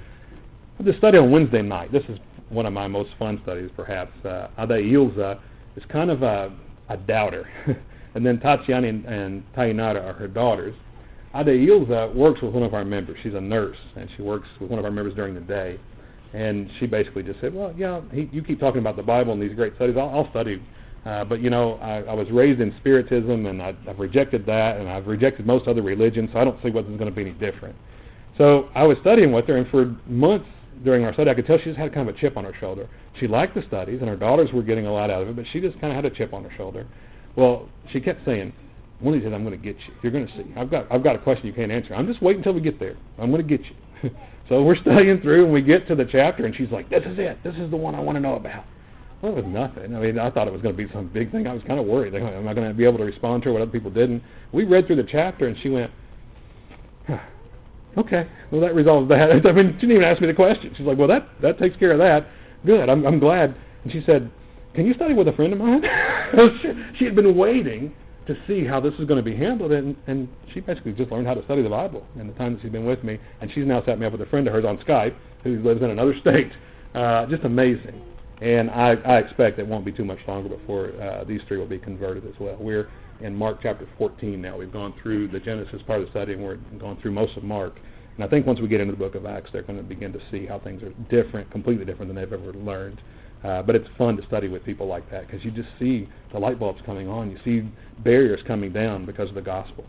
The study on Wednesday night, this is one of my most fun studies perhaps. Uh, Adailza is kind of a, a doubter. And then Tatiana and, and Tainara are her daughters. Adailza works with one of our members. She's a nurse, and she works with one of our members during the day. And she basically just said, well, yeah, he, you keep talking about the Bible and these great studies. I'll, I'll study. Uh, but, you know, I, I was raised in Spiritism, and I, I've rejected that, and I've rejected most other religions, so I don't see what's going to be any different. So I was studying with her, and for months, during our study, I could tell she just had kind of a chip on her shoulder. She liked the studies, and her daughters were getting a lot out of it, but she just kind of had a chip on her shoulder. Well, she kept saying, one of these days I'm going to get you. You're going to see. I've got I've got a question you can't answer. I'm just waiting until we get there. I'm going to get you. So we're studying through, and we get to the chapter, and she's like, this is it. This is the one I want to know about. Well, it was nothing. I mean, I thought it was going to be some big thing. I was kind of worried. Like, am I going to be able to respond to her what other people didn't? We read through the chapter, and she went, huh, okay, well, that resolves that. I mean, she didn't even ask me the question. She's like, well, that, that takes care of that. Good, I'm, I'm glad. And she said, can you study with a friend of mine? She had been waiting to see how this was going to be handled, and, and she basically just learned how to study the Bible in the time that she's been with me, and she's now set me up with a friend of hers on Skype who lives in another state. Uh, just amazing. And I, I expect it won't be too much longer before uh, these three will be converted as well. We're in Mark chapter fourteen now. We've gone through the Genesis part of the study, and we're going through most of Mark. And I think once we get into the book of Acts, they're going to begin to see how things are different, completely different than they've ever learned. Uh, but it's fun to study with people like that because you just see the light bulbs coming on. You see barriers coming down because of the gospel.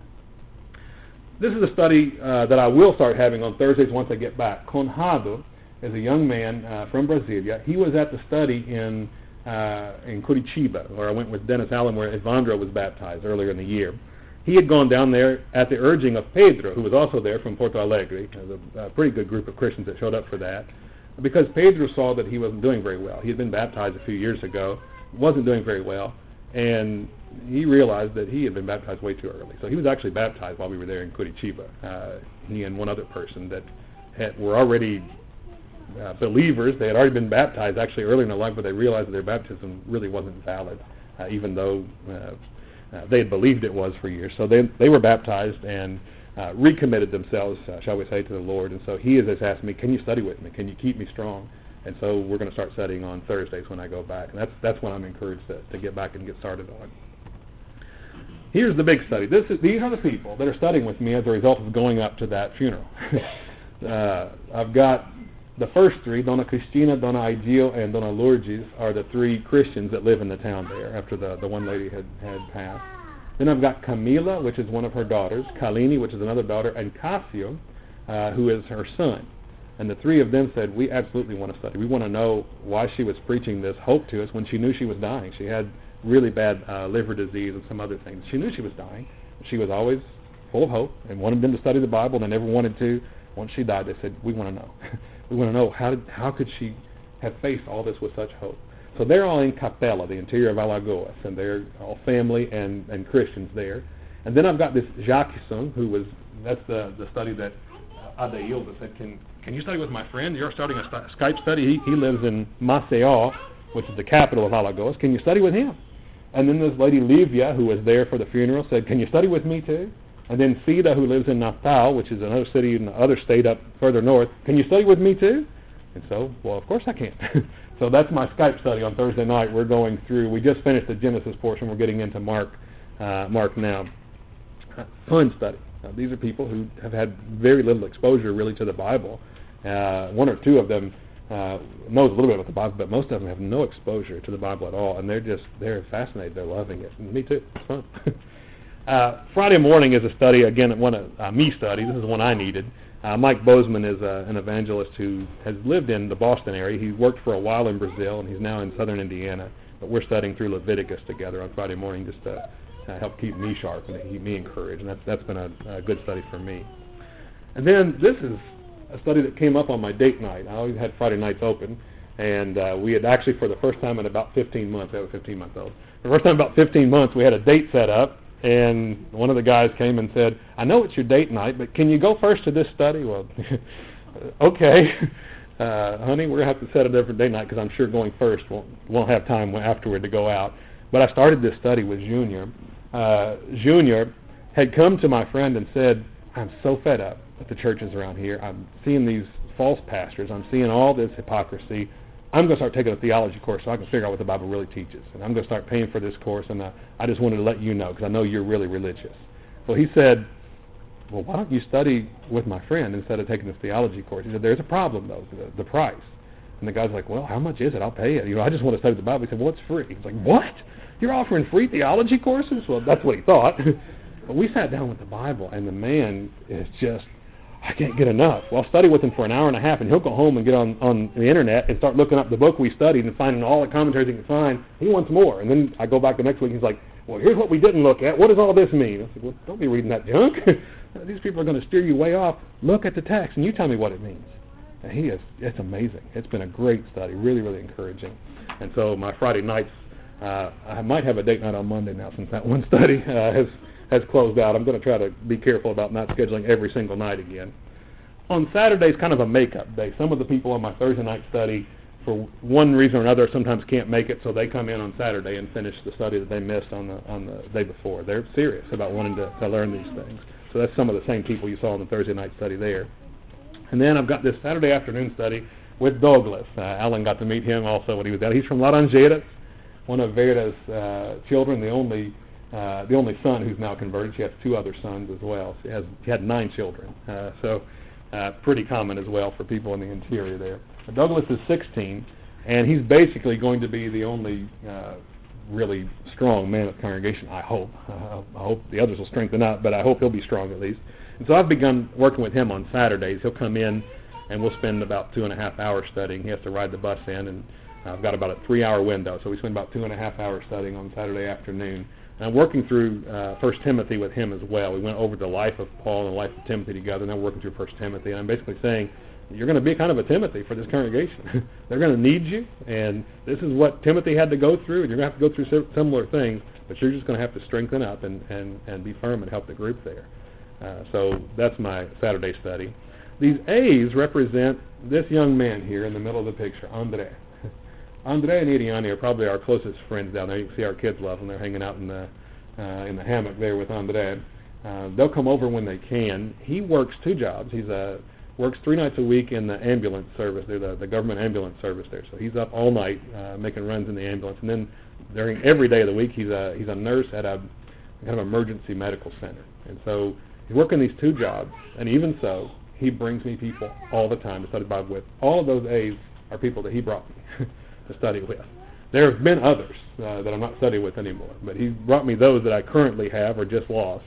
This is a study uh, that I will start having on Thursdays once I get back. Conrado is a young man uh, from Brasilia. He was at the study in uh, in Curitiba, where I went with Dennis Allen, where Evandro was baptized earlier in the year. He had gone down there at the urging of Pedro, who was also there from Porto Alegre. There was a, a pretty good group of Christians that showed up for that, because Pedro saw that he wasn't doing very well. He had been baptized a few years ago, wasn't doing very well, and he realized that he had been baptized way too early. So he was actually baptized while we were there in Curitiba. Uh, he and one other person that had, were already uh, believers. They had already been baptized actually early in their life, but they realized that their baptism really wasn't valid, uh, even though uh, uh, they had believed it was for years. So they they were baptized and uh, recommitted themselves, uh, shall we say, to the Lord. And so he has just asked me, can you study with me? Can you keep me strong? And so we're going to start studying on Thursdays when I go back. And that's that's when I'm encouraged to, to get back and get started on. Here's the big study. This is, these are the people that are studying with me as a result of going up to that funeral. uh, I've got the first three, Dona Cristina, Dona Aigio, and Dona Lourdes, are the three Christians that live in the town there after the, the one lady had, had passed. Then I've got Camila, which is one of her daughters, Kalini, which is another daughter, and Cassio, uh, who is her son. And the three of them said, we absolutely want to study. We want to know why she was preaching this hope to us when she knew she was dying. She had really bad uh, liver disease and some other things. She knew she was dying. She was always full of hope and wanted them to study the Bible. They never wanted to. Once she died, they said, we want to know. We want to know how did, how could she have faced all this with such hope. So they're all in Capela, the interior of Alagoas, and they're all family and, and Christians there. And then I've got this Jackson, who was, that's the, the study that uh, Adailda said, can can you study with my friend? You're starting a st- Skype study. He, he lives in Maceió, which is the capital of Alagoas. Can you study with him? And then this lady Livia, who was there for the funeral, said, can you study with me too? And then Cida, who lives in Natal, which is another city in the other state up further north, can you study with me too? And so, well, of course I can. So that's my Skype study on Thursday night. We're going through, we just finished the Genesis portion. We're getting into Mark, uh, Mark now. Uh, fun study. Uh, these are people who have had very little exposure really to the Bible. Uh, one or two of them uh, knows a little bit about the Bible, but most of them have no exposure to the Bible at all, and they're just, they're fascinated. They're loving it. And me too. It's fun. uh, Friday morning is a study, again, one of uh, me study. This is one I needed. Uh, Mike Bozeman is uh, an evangelist who has lived in the Boston area. He worked for a while in Brazil, and he's now in southern Indiana. But we're studying through Leviticus together on Friday morning just to uh, help keep me sharp and keep me encouraged. And that's, that's been a, a good study for me. And then this is a study that came up on my date night. I always had Friday nights open, and uh, we had actually, for the first time in about fifteen months, I have a fifteen-month-old, for the first time in about fifteen months, we had a date set up. And one of the guys came and said, I know it's your date night, but can you go first to this study? Well, okay. Uh, honey, we're going to have to set a different date night because I'm sure going first won't, won't have time afterward to go out. But I started this study with Junior. Uh, Junior had come to my friend and said, I'm so fed up with the churches around here. I'm seeing these false pastors. I'm seeing all this hypocrisy. I'm going to start taking a theology course so I can figure out what the Bible really teaches. And I'm going to start paying for this course, and I, I just wanted to let you know because I know you're really religious. So he said, well, why don't you study with my friend instead of taking this theology course? He said, there's a problem, though, the, the price. And the guy's like, well, how much is it? I'll pay it. You know, I just want to study the Bible. He said, well, it's free. He's like, what? You're offering free theology courses? Well, that's what he thought. But we sat down with the Bible, and the man is just I can't get enough. Well, I'll study with him for an hour and a half, and he'll go home and get on, on the internet and start looking up the book we studied and finding all the commentaries he can find. He wants more. And then I go back the next week and he's like, well, here's what we didn't look at. What does all this mean? I said, well, don't be reading that junk. These people are going to steer you way off. Look at the text, and you tell me what it means. And he is, it's amazing. It's been a great study, really, really encouraging. And so my Friday nights, uh, I might have a date night on Monday now since that one study uh, has has closed out. I'm going to try to be careful about not scheduling every single night again. On Saturday is kind of a makeup day. Some of the people on my Thursday night study, for one reason or another, sometimes can't make it, so they come in on Saturday and finish the study that they missed on the on the day before. They're serious about wanting to, to learn these things. So that's some of the same people you saw in the Thursday night study there. And then I've got this Saturday afternoon study with Douglas. Uh, Alan got to meet him also when he was out. He's from Laranjeiras, one of Verda's uh, children, the only uh, the only son who's now converted. She has two other sons as well. She has she had nine children, uh, so uh, pretty common as well for people in the interior there. But Douglas is sixteen, and he's basically going to be the only uh, really strong man of the congregation, I hope. Uh, I hope the others will strengthen up, but I hope he'll be strong at least. And so I've begun working with him on Saturdays. He'll come in, and we'll spend about two and a half hours studying. He has to ride the bus in, and I've got about a three-hour window, so we spend about two and a half hours studying on Saturday afternoon. And I'm working through uh, First Timothy with him as well. We went over the life of Paul and the life of Timothy together, and then we're working through First Timothy. And I'm basically saying, you're going to be kind of a Timothy for this congregation. They're going to need you, and this is what Timothy had to go through, and you're going to have to go through similar things, but you're just going to have to strengthen up and, and, and be firm and help the group there. Uh, so that's my Saturday study. These A's represent this young man here in the middle of the picture, Andre. Andre and Iriani are probably our closest friends down there. You can see our kids love them. They're hanging out in the uh, in the hammock there with Andre. Uh, they'll come over when they can. He works two jobs. He's a works three nights a week in the ambulance service. They're the, the government ambulance service there. So he's up all night uh, making runs in the ambulance. And then during every day of the week, he's a he's a nurse at a kind of emergency medical center. And so he's working these two jobs. And even so, he brings me people all the time to study the Bible with. All of those A's are people that he brought me to study with. There have been others uh, that I'm not studying with anymore, but he brought me those that I currently have or just lost.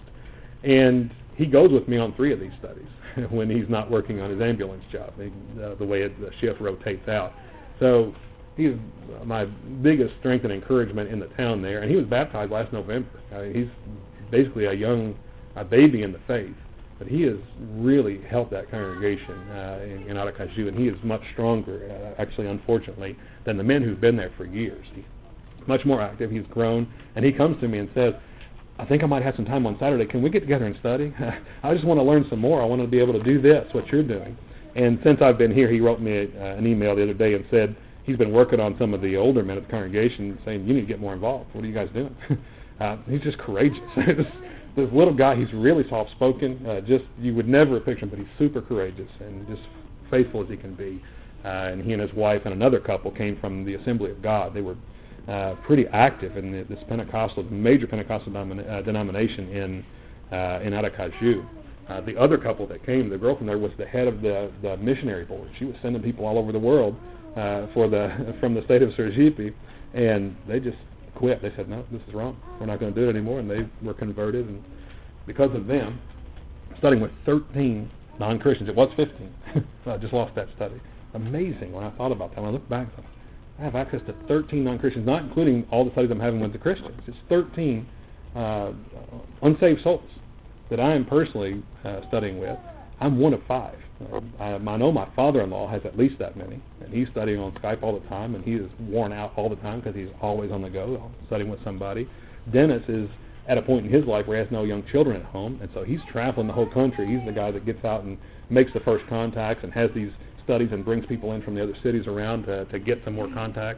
And he goes with me on three of these studies when he's not working on his ambulance job, uh, the way it, the shift rotates out. So he's my biggest strength and encouragement in the town there, and he was baptized last November. I mean, he's basically a young a baby in the faith, but he has really helped that congregation uh, in, in Aracaju, and he is much stronger, uh, actually, unfortunately, than the men who've been there for years. He's much more active. He's grown, and he comes to me and says, I think I might have some time on Saturday. Can we get together and study? I just want to learn some more. I want to be able to do this, what you're doing. And since I've been here, he wrote me a, uh, an email the other day and said he's been working on some of the older men of the congregation, saying, you need to get more involved. What are you guys doing? uh, he's just courageous. this, this little guy, he's really soft-spoken. Uh, just you would never picture him, but he's super courageous and just faithful as he can be. Uh, and he and his wife and another couple came from the Assembly of God. They were Uh, pretty active in the, this Pentecostal, major Pentecostal domina, uh, denomination in uh, in Aracaju. Uh, the other couple that came, the girl from there was the head of the, the missionary board. She was sending people all over the world uh, for the from the state of Sergipe, and they just quit. They said, no, this is wrong. We're not going to do it anymore, and they were converted. And because of them, studying with thirteen non-Christians, it was fifteen. I just lost that study. Amazing when I thought about that. When I look back, I thought, I have access to thirteen non-Christians, not including all the studies I'm having with the Christians. It's thirteen uh, unsaved souls that I am personally uh, studying with. I'm one of five. Uh, I, I know my father-in-law has at least that many, and he's studying on Skype all the time, and he is worn out all the time because he's always on the go, studying with somebody. Dennis is at a point in his life where he has no young children at home, and so he's traveling the whole country. He's the guy that gets out and makes the first contacts and has these studies and brings people in from the other cities around to, to get some more contacts.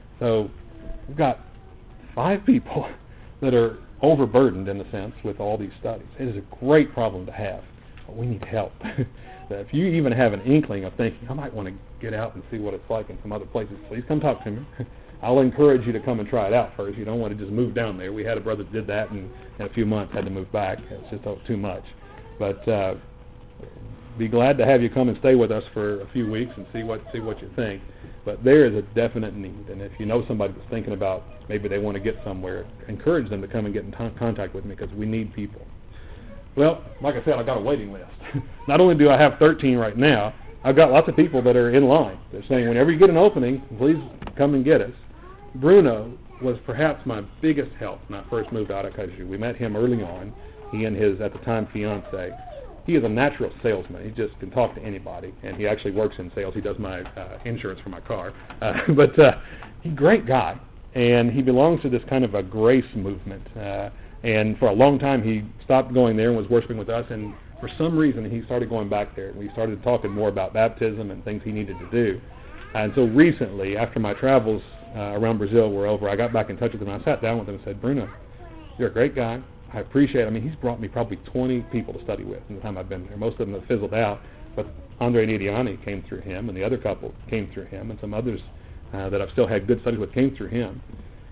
So we've got five people that are overburdened, in a sense, with all these studies. It is a great problem to have, but we need help. If you even have an inkling of thinking, I might want to get out and see what it's like in some other places, please come talk to me. I'll encourage you to come and try it out first. You don't want to just move down there. We had a brother that did that, and in a few months had to move back. It's just oh, too much. But uh, be glad to have you come and stay with us for a few weeks and see what see what you think. But there is a definite need, and if you know somebody that's thinking about maybe they want to get somewhere, encourage them to come and get in t- contact with me because we need people. Well, like I said, I've got a waiting list. Not only do I have thirteen right now, I've got lots of people that are in line. They're saying, whenever you get an opening, please come and get us. Bruno was perhaps my biggest help when I first moved out of Kaju. We met him early on, he and his, at the time, fiance. He is a natural salesman. He just can talk to anybody, and he actually works in sales. He does my uh, insurance for my car. Uh, but uh, he's a great guy, and he belongs to this kind of a grace movement. Uh, and for a long time, he stopped going there and was worshiping with us, and for some reason, he started going back there. We started talking more about baptism and things he needed to do. And so recently, after my travels uh, around Brazil were over, I got back in touch with him. I sat down with him and said, Bruno, you're a great guy. I appreciate it. I mean, he's brought me probably twenty people to study with in the time I've been there. Most of them have fizzled out, but Andre Nidiani came through him, and the other couple came through him, and some others uh, that I've still had good studies with came through him.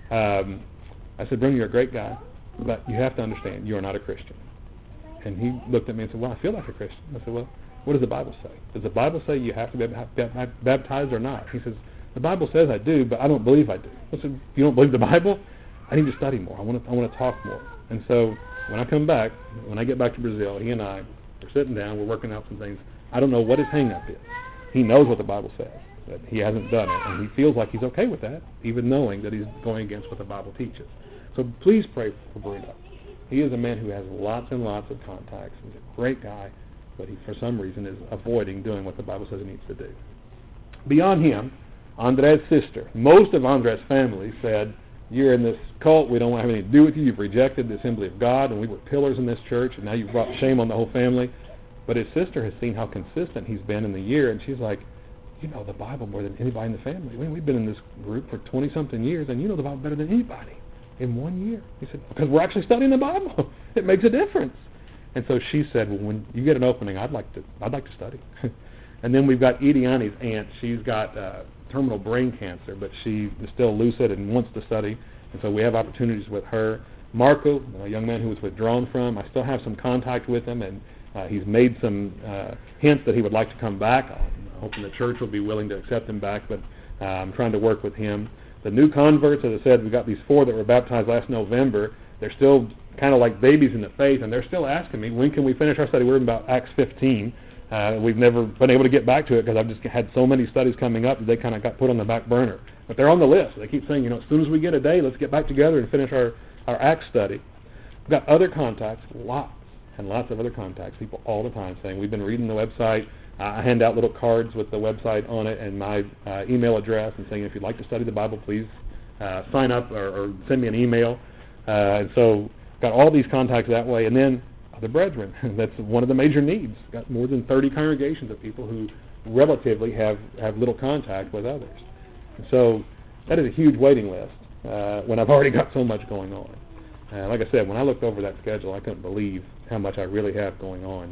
Um, I said, Bruno, you're a great guy, but you have to understand, you are not a Christian. And he looked at me and said, well, I feel like a Christian. I said, well, what does the Bible say? Does the Bible say you have to be baptized or not? He says, the Bible says I do, but I don't believe I do. I said, you don't believe the Bible? I need to study more. I want to I want to talk more. And so when I come back, when I get back to Brazil, he and I are sitting down, we're working out some things. I don't know what his hang-up is. He knows what the Bible says, but he hasn't done it, and he feels like he's okay with that, even knowing that he's going against what the Bible teaches. So please pray for Bruno. He is a man who has lots and lots of contacts. He's a great guy, but he, for some reason, is avoiding doing what the Bible says he needs to do. Beyond him, Andre's sister, most of Andre's family said, you're in this cult, we don't want to have anything to do with you, you've rejected the Assembly of God, and we were pillars in this church, and now you've brought shame on the whole family. But his sister has seen how consistent he's been in the year, and she's like, you know the Bible more than anybody in the family. I mean, we've been in this group for twenty-something years, and you know the Bible better than anybody in one year. He said, because we're actually studying the Bible. It makes a difference. And so she said, well, when you get an opening, I'd like to I'd like to study. And then we've got Ediani's aunt. She's got uh, terminal brain cancer, but she is still lucid and wants to study. And so we have opportunities with her. Marco, a young man who was withdrawn from, I still have some contact with him, and uh, he's made some uh, hints that he would like to come back. I'm hoping the church will be willing to accept him back, but uh, I'm trying to work with him. The new converts, as I said, we got these four that were baptized last November. They're still kind of like babies in the faith, and they're still asking me, when can we finish our study? We're in about Acts fifteen. Uh, we've never been able to get back to it because I've just had so many studies coming up that they kind of got put on the back burner. But they're on the list. They keep saying, you know, as soon as we get a day, let's get back together and finish our, our Acts study. We've got other contacts, lots and lots of other contacts, people all the time saying, we've been reading the website. Uh, I hand out little cards with the website on it and my uh, email address and saying, if you'd like to study the Bible, please uh, sign up or, or send me an email. Uh, and so got all these contacts that way. And then the brethren. That's one of the major needs. Got more than thirty congregations of people who relatively have, have little contact with others. And so that is a huge waiting list uh, when I've already got so much going on. Uh, like I said, when I looked over that schedule, I couldn't believe how much I really have going on.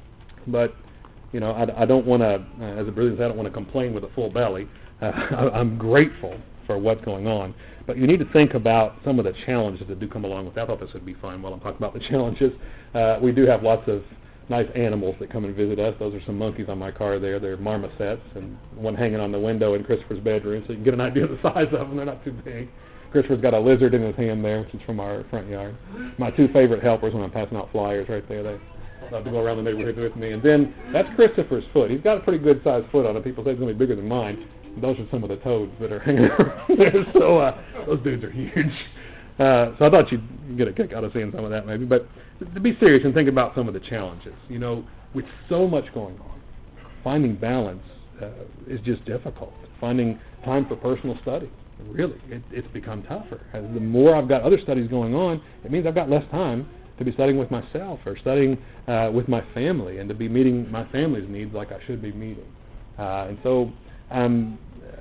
But, you know, I, I don't want to, uh, as a Brazilian, I don't want to complain with a full belly. Uh, I, I'm grateful for what's going on. But you need to think about some of the challenges that do come along with that. I thought this would be fun while I'm talking about the challenges. Uh, we do have lots of nice animals that come and visit us. Those are some monkeys on my car there. They're marmosets, and one hanging on the window in Christopher's bedroom, so you can get an idea of the size of them. They're not too big. Christopher's got a lizard in his hand there, which is from our front yard. My two favorite helpers when I'm passing out flyers right there. They love to go around the neighborhood with me. And then that's Christopher's foot. He's got a pretty good-sized foot on it. People say it's going to be bigger than mine. Those are some of the toads that are hanging around there. So uh, those dudes are huge. Uh, so I thought you'd get a kick out of seeing some of that maybe. But to be serious and think about some of the challenges. You know, with so much going on, finding balance uh, is just difficult. Finding time for personal study, really, it, it's become tougher. As the more I've got other studies going on, it means I've got less time to be studying with myself or studying uh, with my family and to be meeting my family's needs like I should be meeting. Uh, and so I'm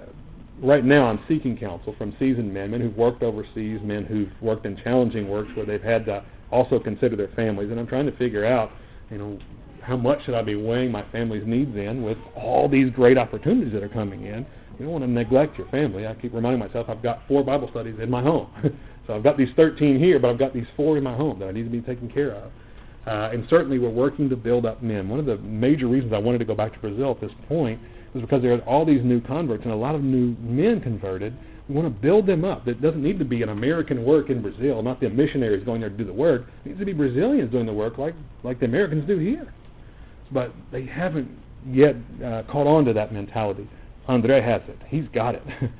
right now I'm seeking counsel from seasoned men, men who've worked overseas, men who've worked in challenging works where they've had to also consider their families. And I'm trying to figure out, you know, how much should I be weighing my family's needs in with all these great opportunities that are coming in. You don't want to neglect your family. I keep reminding myself I've got four Bible studies in my home. So I've got these thirteen here, but I've got these four in my home that I need to be taken care of. Uh, and certainly we're working to build up men. One of the major reasons I wanted to go back to Brazil at this point was because there are all these new converts and a lot of new men converted We want to build them up. It doesn't need to be an American work in Brazil, not the missionaries going there to do the work. It needs to be Brazilians doing the work like, like the Americans do here. But they haven't yet uh, caught on to that mentality. Andre has it. He's got it.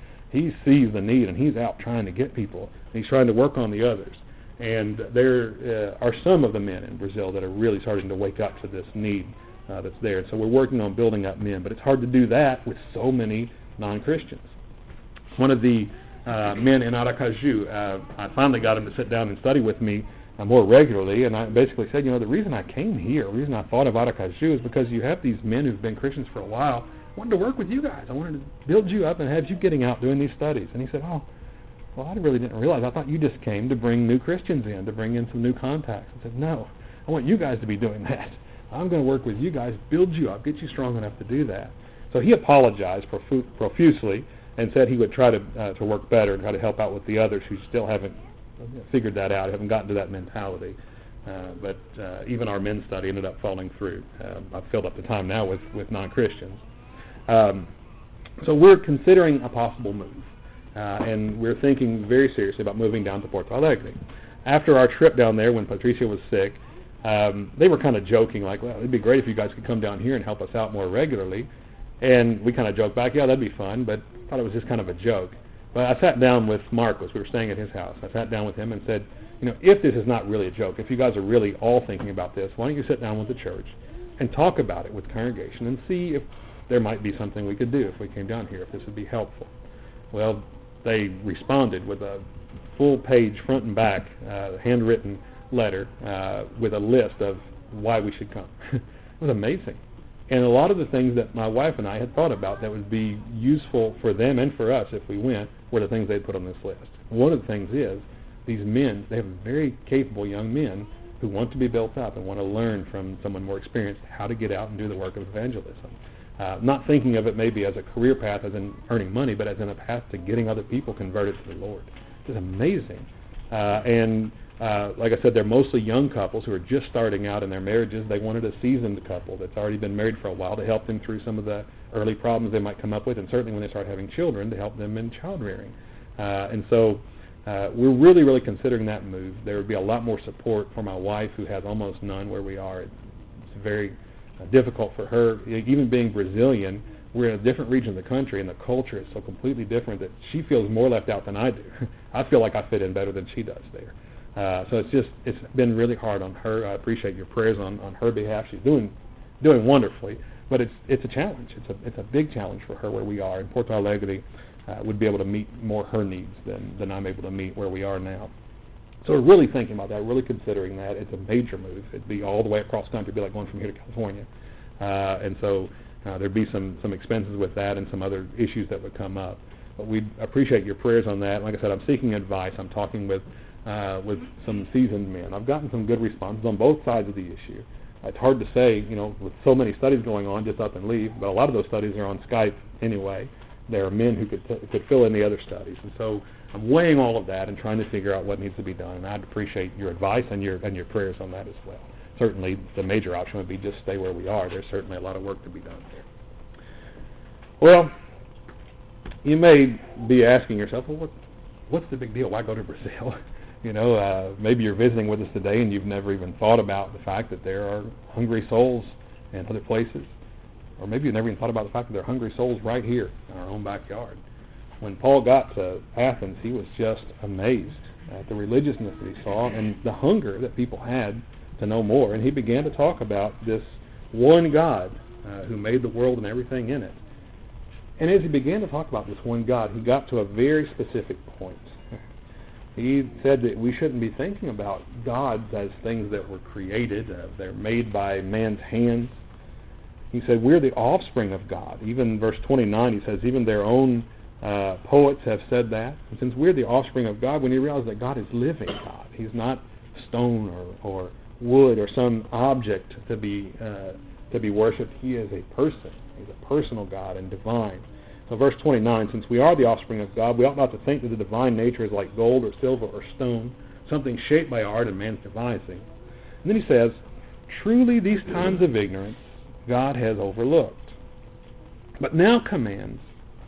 He sees the need, and he's out trying to get people. He's trying to work on the others. And there uh, are some of the men in Brazil that are really starting to wake up to this need uh, that's there. And so we're working on building up men. But it's hard to do that with so many non-Christians. One of the uh, men in Aracaju, uh, I finally got him to sit down and study with me uh, more regularly, and I basically said, you know, the reason I came here, the reason I thought of Aracaju is because you have these men who've been Christians for a while. I wanted to work with you guys. I wanted to build you up and have you getting out doing these studies. And he said, oh, well, I really didn't realize. I thought you just came to bring new Christians in, to bring in some new contacts. I said, no, I want you guys to be doing that. I'm going to work with you guys, build you up, get you strong enough to do that. So he apologized profu- profusely and said he would try to uh, to work better and try to help out with the others who still haven't figured that out, haven't gotten to that mentality. Uh, but uh, even our men's study ended up falling through. Uh, I've filled up the time now with, with non-Christians. Um, so we're considering a possible move, uh, and we're thinking very seriously about moving down to Porto Alegre. After our trip down there, when Patricia was sick, um, they were kind of joking, like, well, it'd be great if you guys could come down here and help us out more regularly. And we kind of joked back, yeah, that'd be fun, but thought it was just kind of a joke. But I sat down with Marcos. We were staying at his house. I sat down with him and said, you know, if this is not really a joke, if you guys are really all thinking about this, why don't you sit down with the church and talk about it with the congregation and see if there might be something we could do if we came down here, if this would be helpful. Well, they responded with a full-page, front and back, uh, handwritten letter uh, with a list of why we should come. It was amazing. And a lot of the things that my wife and I had thought about that would be useful for them and for us if we went were the things they'd put on this list. One of the things is these men, they have very capable young men who want to be built up and want to learn from someone more experienced how to get out and do the work of evangelism. Uh, not thinking of it maybe as a career path, as in earning money, but as in a path to getting other people converted to the Lord. It's amazing. Uh, and Uh, like I said, they're mostly young couples who are just starting out in their marriages. They wanted a seasoned couple that's already been married for a while to help them through some of the early problems they might come up with, and certainly when they start having children, to help them in child rearing. Uh, and so uh, we're really, really considering that move. There would be a lot more support for my wife, who has almost none where we are. It's very uh, difficult for her. Even being Brazilian, we're in a different region of the country, and the culture is so completely different that she feels more left out than I do. I feel like I fit in better than she does there. Uh, so it's just, it's been really hard on her. I appreciate your prayers on, on her behalf. She's doing doing wonderfully, but it's it's a challenge. It's a it's a big challenge for her where we are. And Porto Alegre uh, would be able to meet more her needs than, than I'm able to meet where we are now. So we're really thinking about that, really considering that. It's a major move. It'd be all the way across country. It'd be like going from here to California. Uh, and so uh, there'd be some, some expenses with that and some other issues that would come up. But we appreciate your prayers on that. Like I said, I'm seeking advice. I'm talking with Uh, with some seasoned men. I've gotten some good responses on both sides of the issue. It's hard to say, you know, with so many studies going on, just up and leave, but a lot of those studies are on Skype anyway. There are men who could t- could fill in the other studies. And so I'm weighing all of that and trying to figure out what needs to be done. And I'd appreciate your advice and your and your prayers on that as well. Certainly the major option would be just stay where we are. There's certainly a lot of work to be done there. Well, you may be asking yourself, well, what, what's the big deal? Why go to Brazil? You know, uh, maybe you're visiting with us today and you've never even thought about the fact that there are hungry souls in other places. Or maybe you've never even thought about the fact that there are hungry souls right here in our own backyard. When Paul got to Athens, he was just amazed at the religiousness that he saw and the hunger that people had to know more. And he began to talk about this one God uh, who made the world and everything in it. And as he began to talk about this one God, he got to a very specific point. He said that we shouldn't be thinking about gods as things that were created. Uh, they're made by man's hands. He said we're the offspring of God. Even verse twenty-nine, he says, even their own uh, poets have said that. And since we're the offspring of God, we need to realize that God is living God. He's not stone or, or wood or some object to be uh, to be worshipped. He is a person. He's a personal God and divine. So verse twenty-nine, since we are the offspring of God, we ought not to think that the divine nature is like gold or silver or stone, something shaped by art and man's devising. And then he says, truly these times of ignorance God has overlooked, but now commands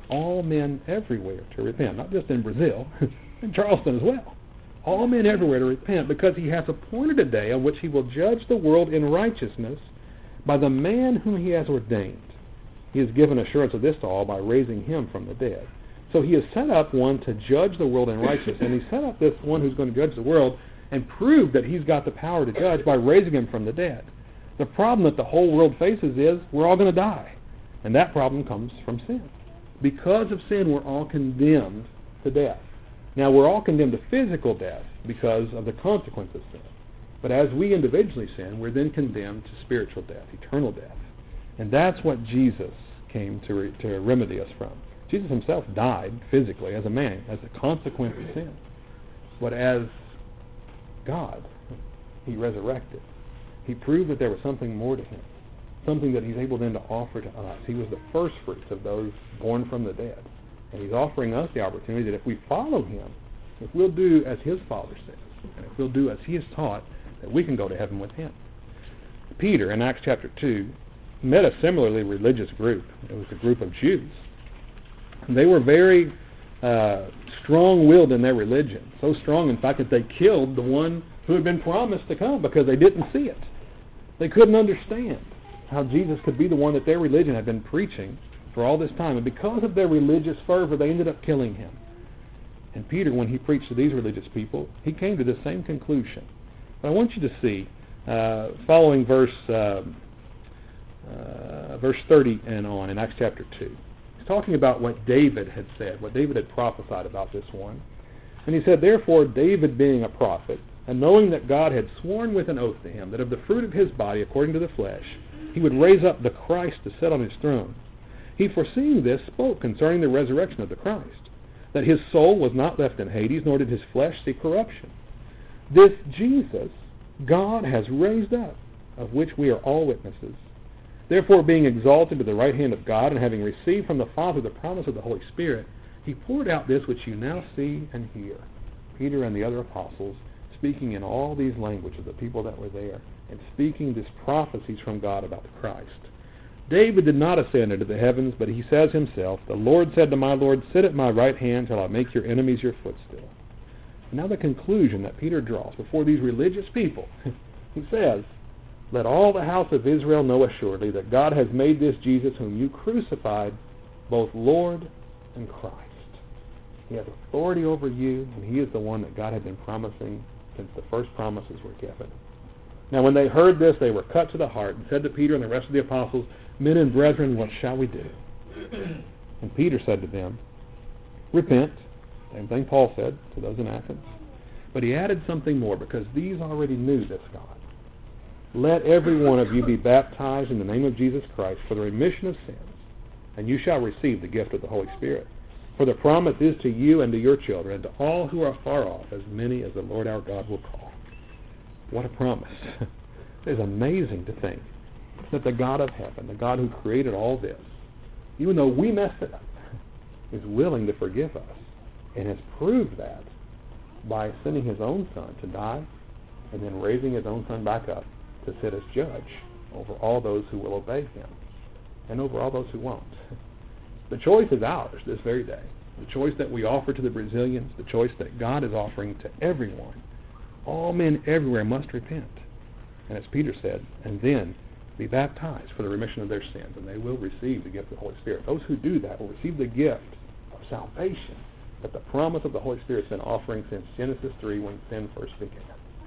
all men everywhere to repent, not just in Brazil, in Charleston as well. All men everywhere to repent, because he has appointed a day on which he will judge the world in righteousness by the man whom he has ordained. He has given assurance of this to all by raising him from the dead. So he has set up one to judge the world in righteousness, and he set up this one who's going to judge the world and prove that he's got the power to judge by raising him from the dead. The problem that the whole world faces is we're all going to die, and that problem comes from sin. Because of sin, we're all condemned to death. Now, we're all condemned to physical death because of the consequence of sin. But as we individually sin, we're then condemned to spiritual death, eternal death. And that's what Jesus came to, re- to remedy us from. Jesus himself died physically as a man, as a consequence of sin. But as God, he resurrected. He proved that there was something more to him, something that he's able then to offer to us. He was the first fruits of those born from the dead. And he's offering us the opportunity that if we follow him, if we'll do as his Father says, and if we'll do as he has taught, that we can go to heaven with him. Peter, in Acts chapter two, met a similarly religious group. It was a group of Jews. And they were very uh, strong-willed in their religion, so strong, in fact, that they killed the one who had been promised to come because they didn't see it. They couldn't understand how Jesus could be the one that their religion had been preaching for all this time. And because of their religious fervor, they ended up killing him. And Peter, when he preached to these religious people, he came to the same conclusion. But I want you to see, uh, following verse uh, uh, verse thirty and on in Acts chapter two, he's talking about what David had said, what David had prophesied about this one. And he said, "Therefore David, being a prophet, and knowing that God had sworn with an oath to him that of the fruit of his body, according to the flesh, he would raise up the Christ to sit on his throne, he, foreseeing this, spoke concerning the resurrection of the Christ, that his soul was not left in Hades, nor did his flesh see corruption. This Jesus God has raised up, of which we are all witnesses. Therefore, being exalted to the right hand of God, and having received from the Father the promise of the Holy Spirit, he poured out this which you now see and hear." Peter and the other apostles speaking in all these languages, the people that were there, and speaking these prophecies from God about the Christ. "David did not ascend into the heavens, but he says himself, the Lord said to my Lord, sit at my right hand till I make your enemies your footstool." Now the conclusion that Peter draws before these religious people, he says, "Let all the house of Israel know assuredly that God has made this Jesus whom you crucified both Lord and Christ." He has authority over you, and he is the one that God had been promising since the first promises were given. Now when they heard this, they were cut to the heart, and said to Peter and the rest of the apostles, "Men and brethren, what shall we do?" And Peter said to them, "Repent." Same thing Paul said to those in Athens. But he added something more, because these already knew this God. "Let every one of you be baptized in the name of Jesus Christ for the remission of sins, and you shall receive the gift of the Holy Spirit. For the promise is to you and to your children, and to all who are far off, as many as the Lord our God will call." What a promise. It's amazing to think that the God of heaven, the God who created all this, even though we messed it up, is willing to forgive us, and has proved that by sending his own Son to die, and then raising his own Son back up to sit as judge over all those who will obey him, and over all those who won't. The choice is ours this very day. The choice that we offer to the Brazilians, the choice that God is offering to everyone. All men everywhere must repent. And as Peter said, and then be baptized for the remission of their sins, and they will receive the gift of the Holy Spirit. Those who do that will receive the gift of salvation that the promise of the Holy Spirit has been offering since Genesis three, when sin first began.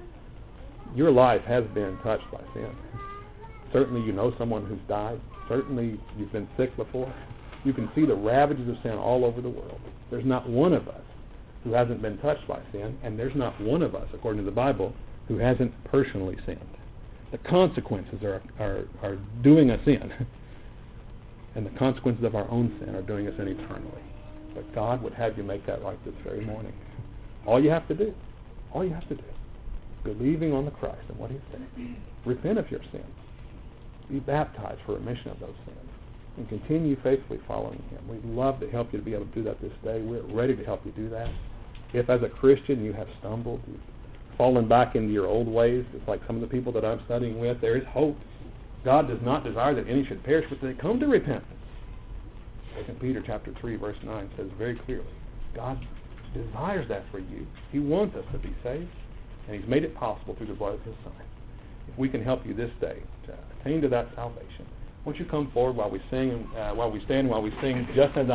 Your life has been touched by sin. Certainly you know someone who's died. Certainly you've been sick before. You can see the ravages of sin all over the world. There's not one of us who hasn't been touched by sin, and there's not one of us, according to the Bible, who hasn't personally sinned. The consequences are, are, are doing us in, and the consequences of our own sin are doing us in eternally. But God would have you make that right this very morning. All you have to do, all you have to do, believing on the Christ and what he said, repent of your sins, be baptized for remission of those sins, and continue faithfully following him. We'd love to help you to be able to do that this day. We're ready to help you do that. If as a Christian you have stumbled, you've fallen back into your old ways, just like some of the people that I'm studying with, there is hope. God does not desire that any should perish, but they come to repentance. Second Peter chapter three, verse nine says very clearly, God desires that for you. He wants us to be saved, and He's made it possible through the blood of His Son. If we can help you this day to attain to that salvation, won't you come forward while we sing, uh, while we stand, while we sing, Just As I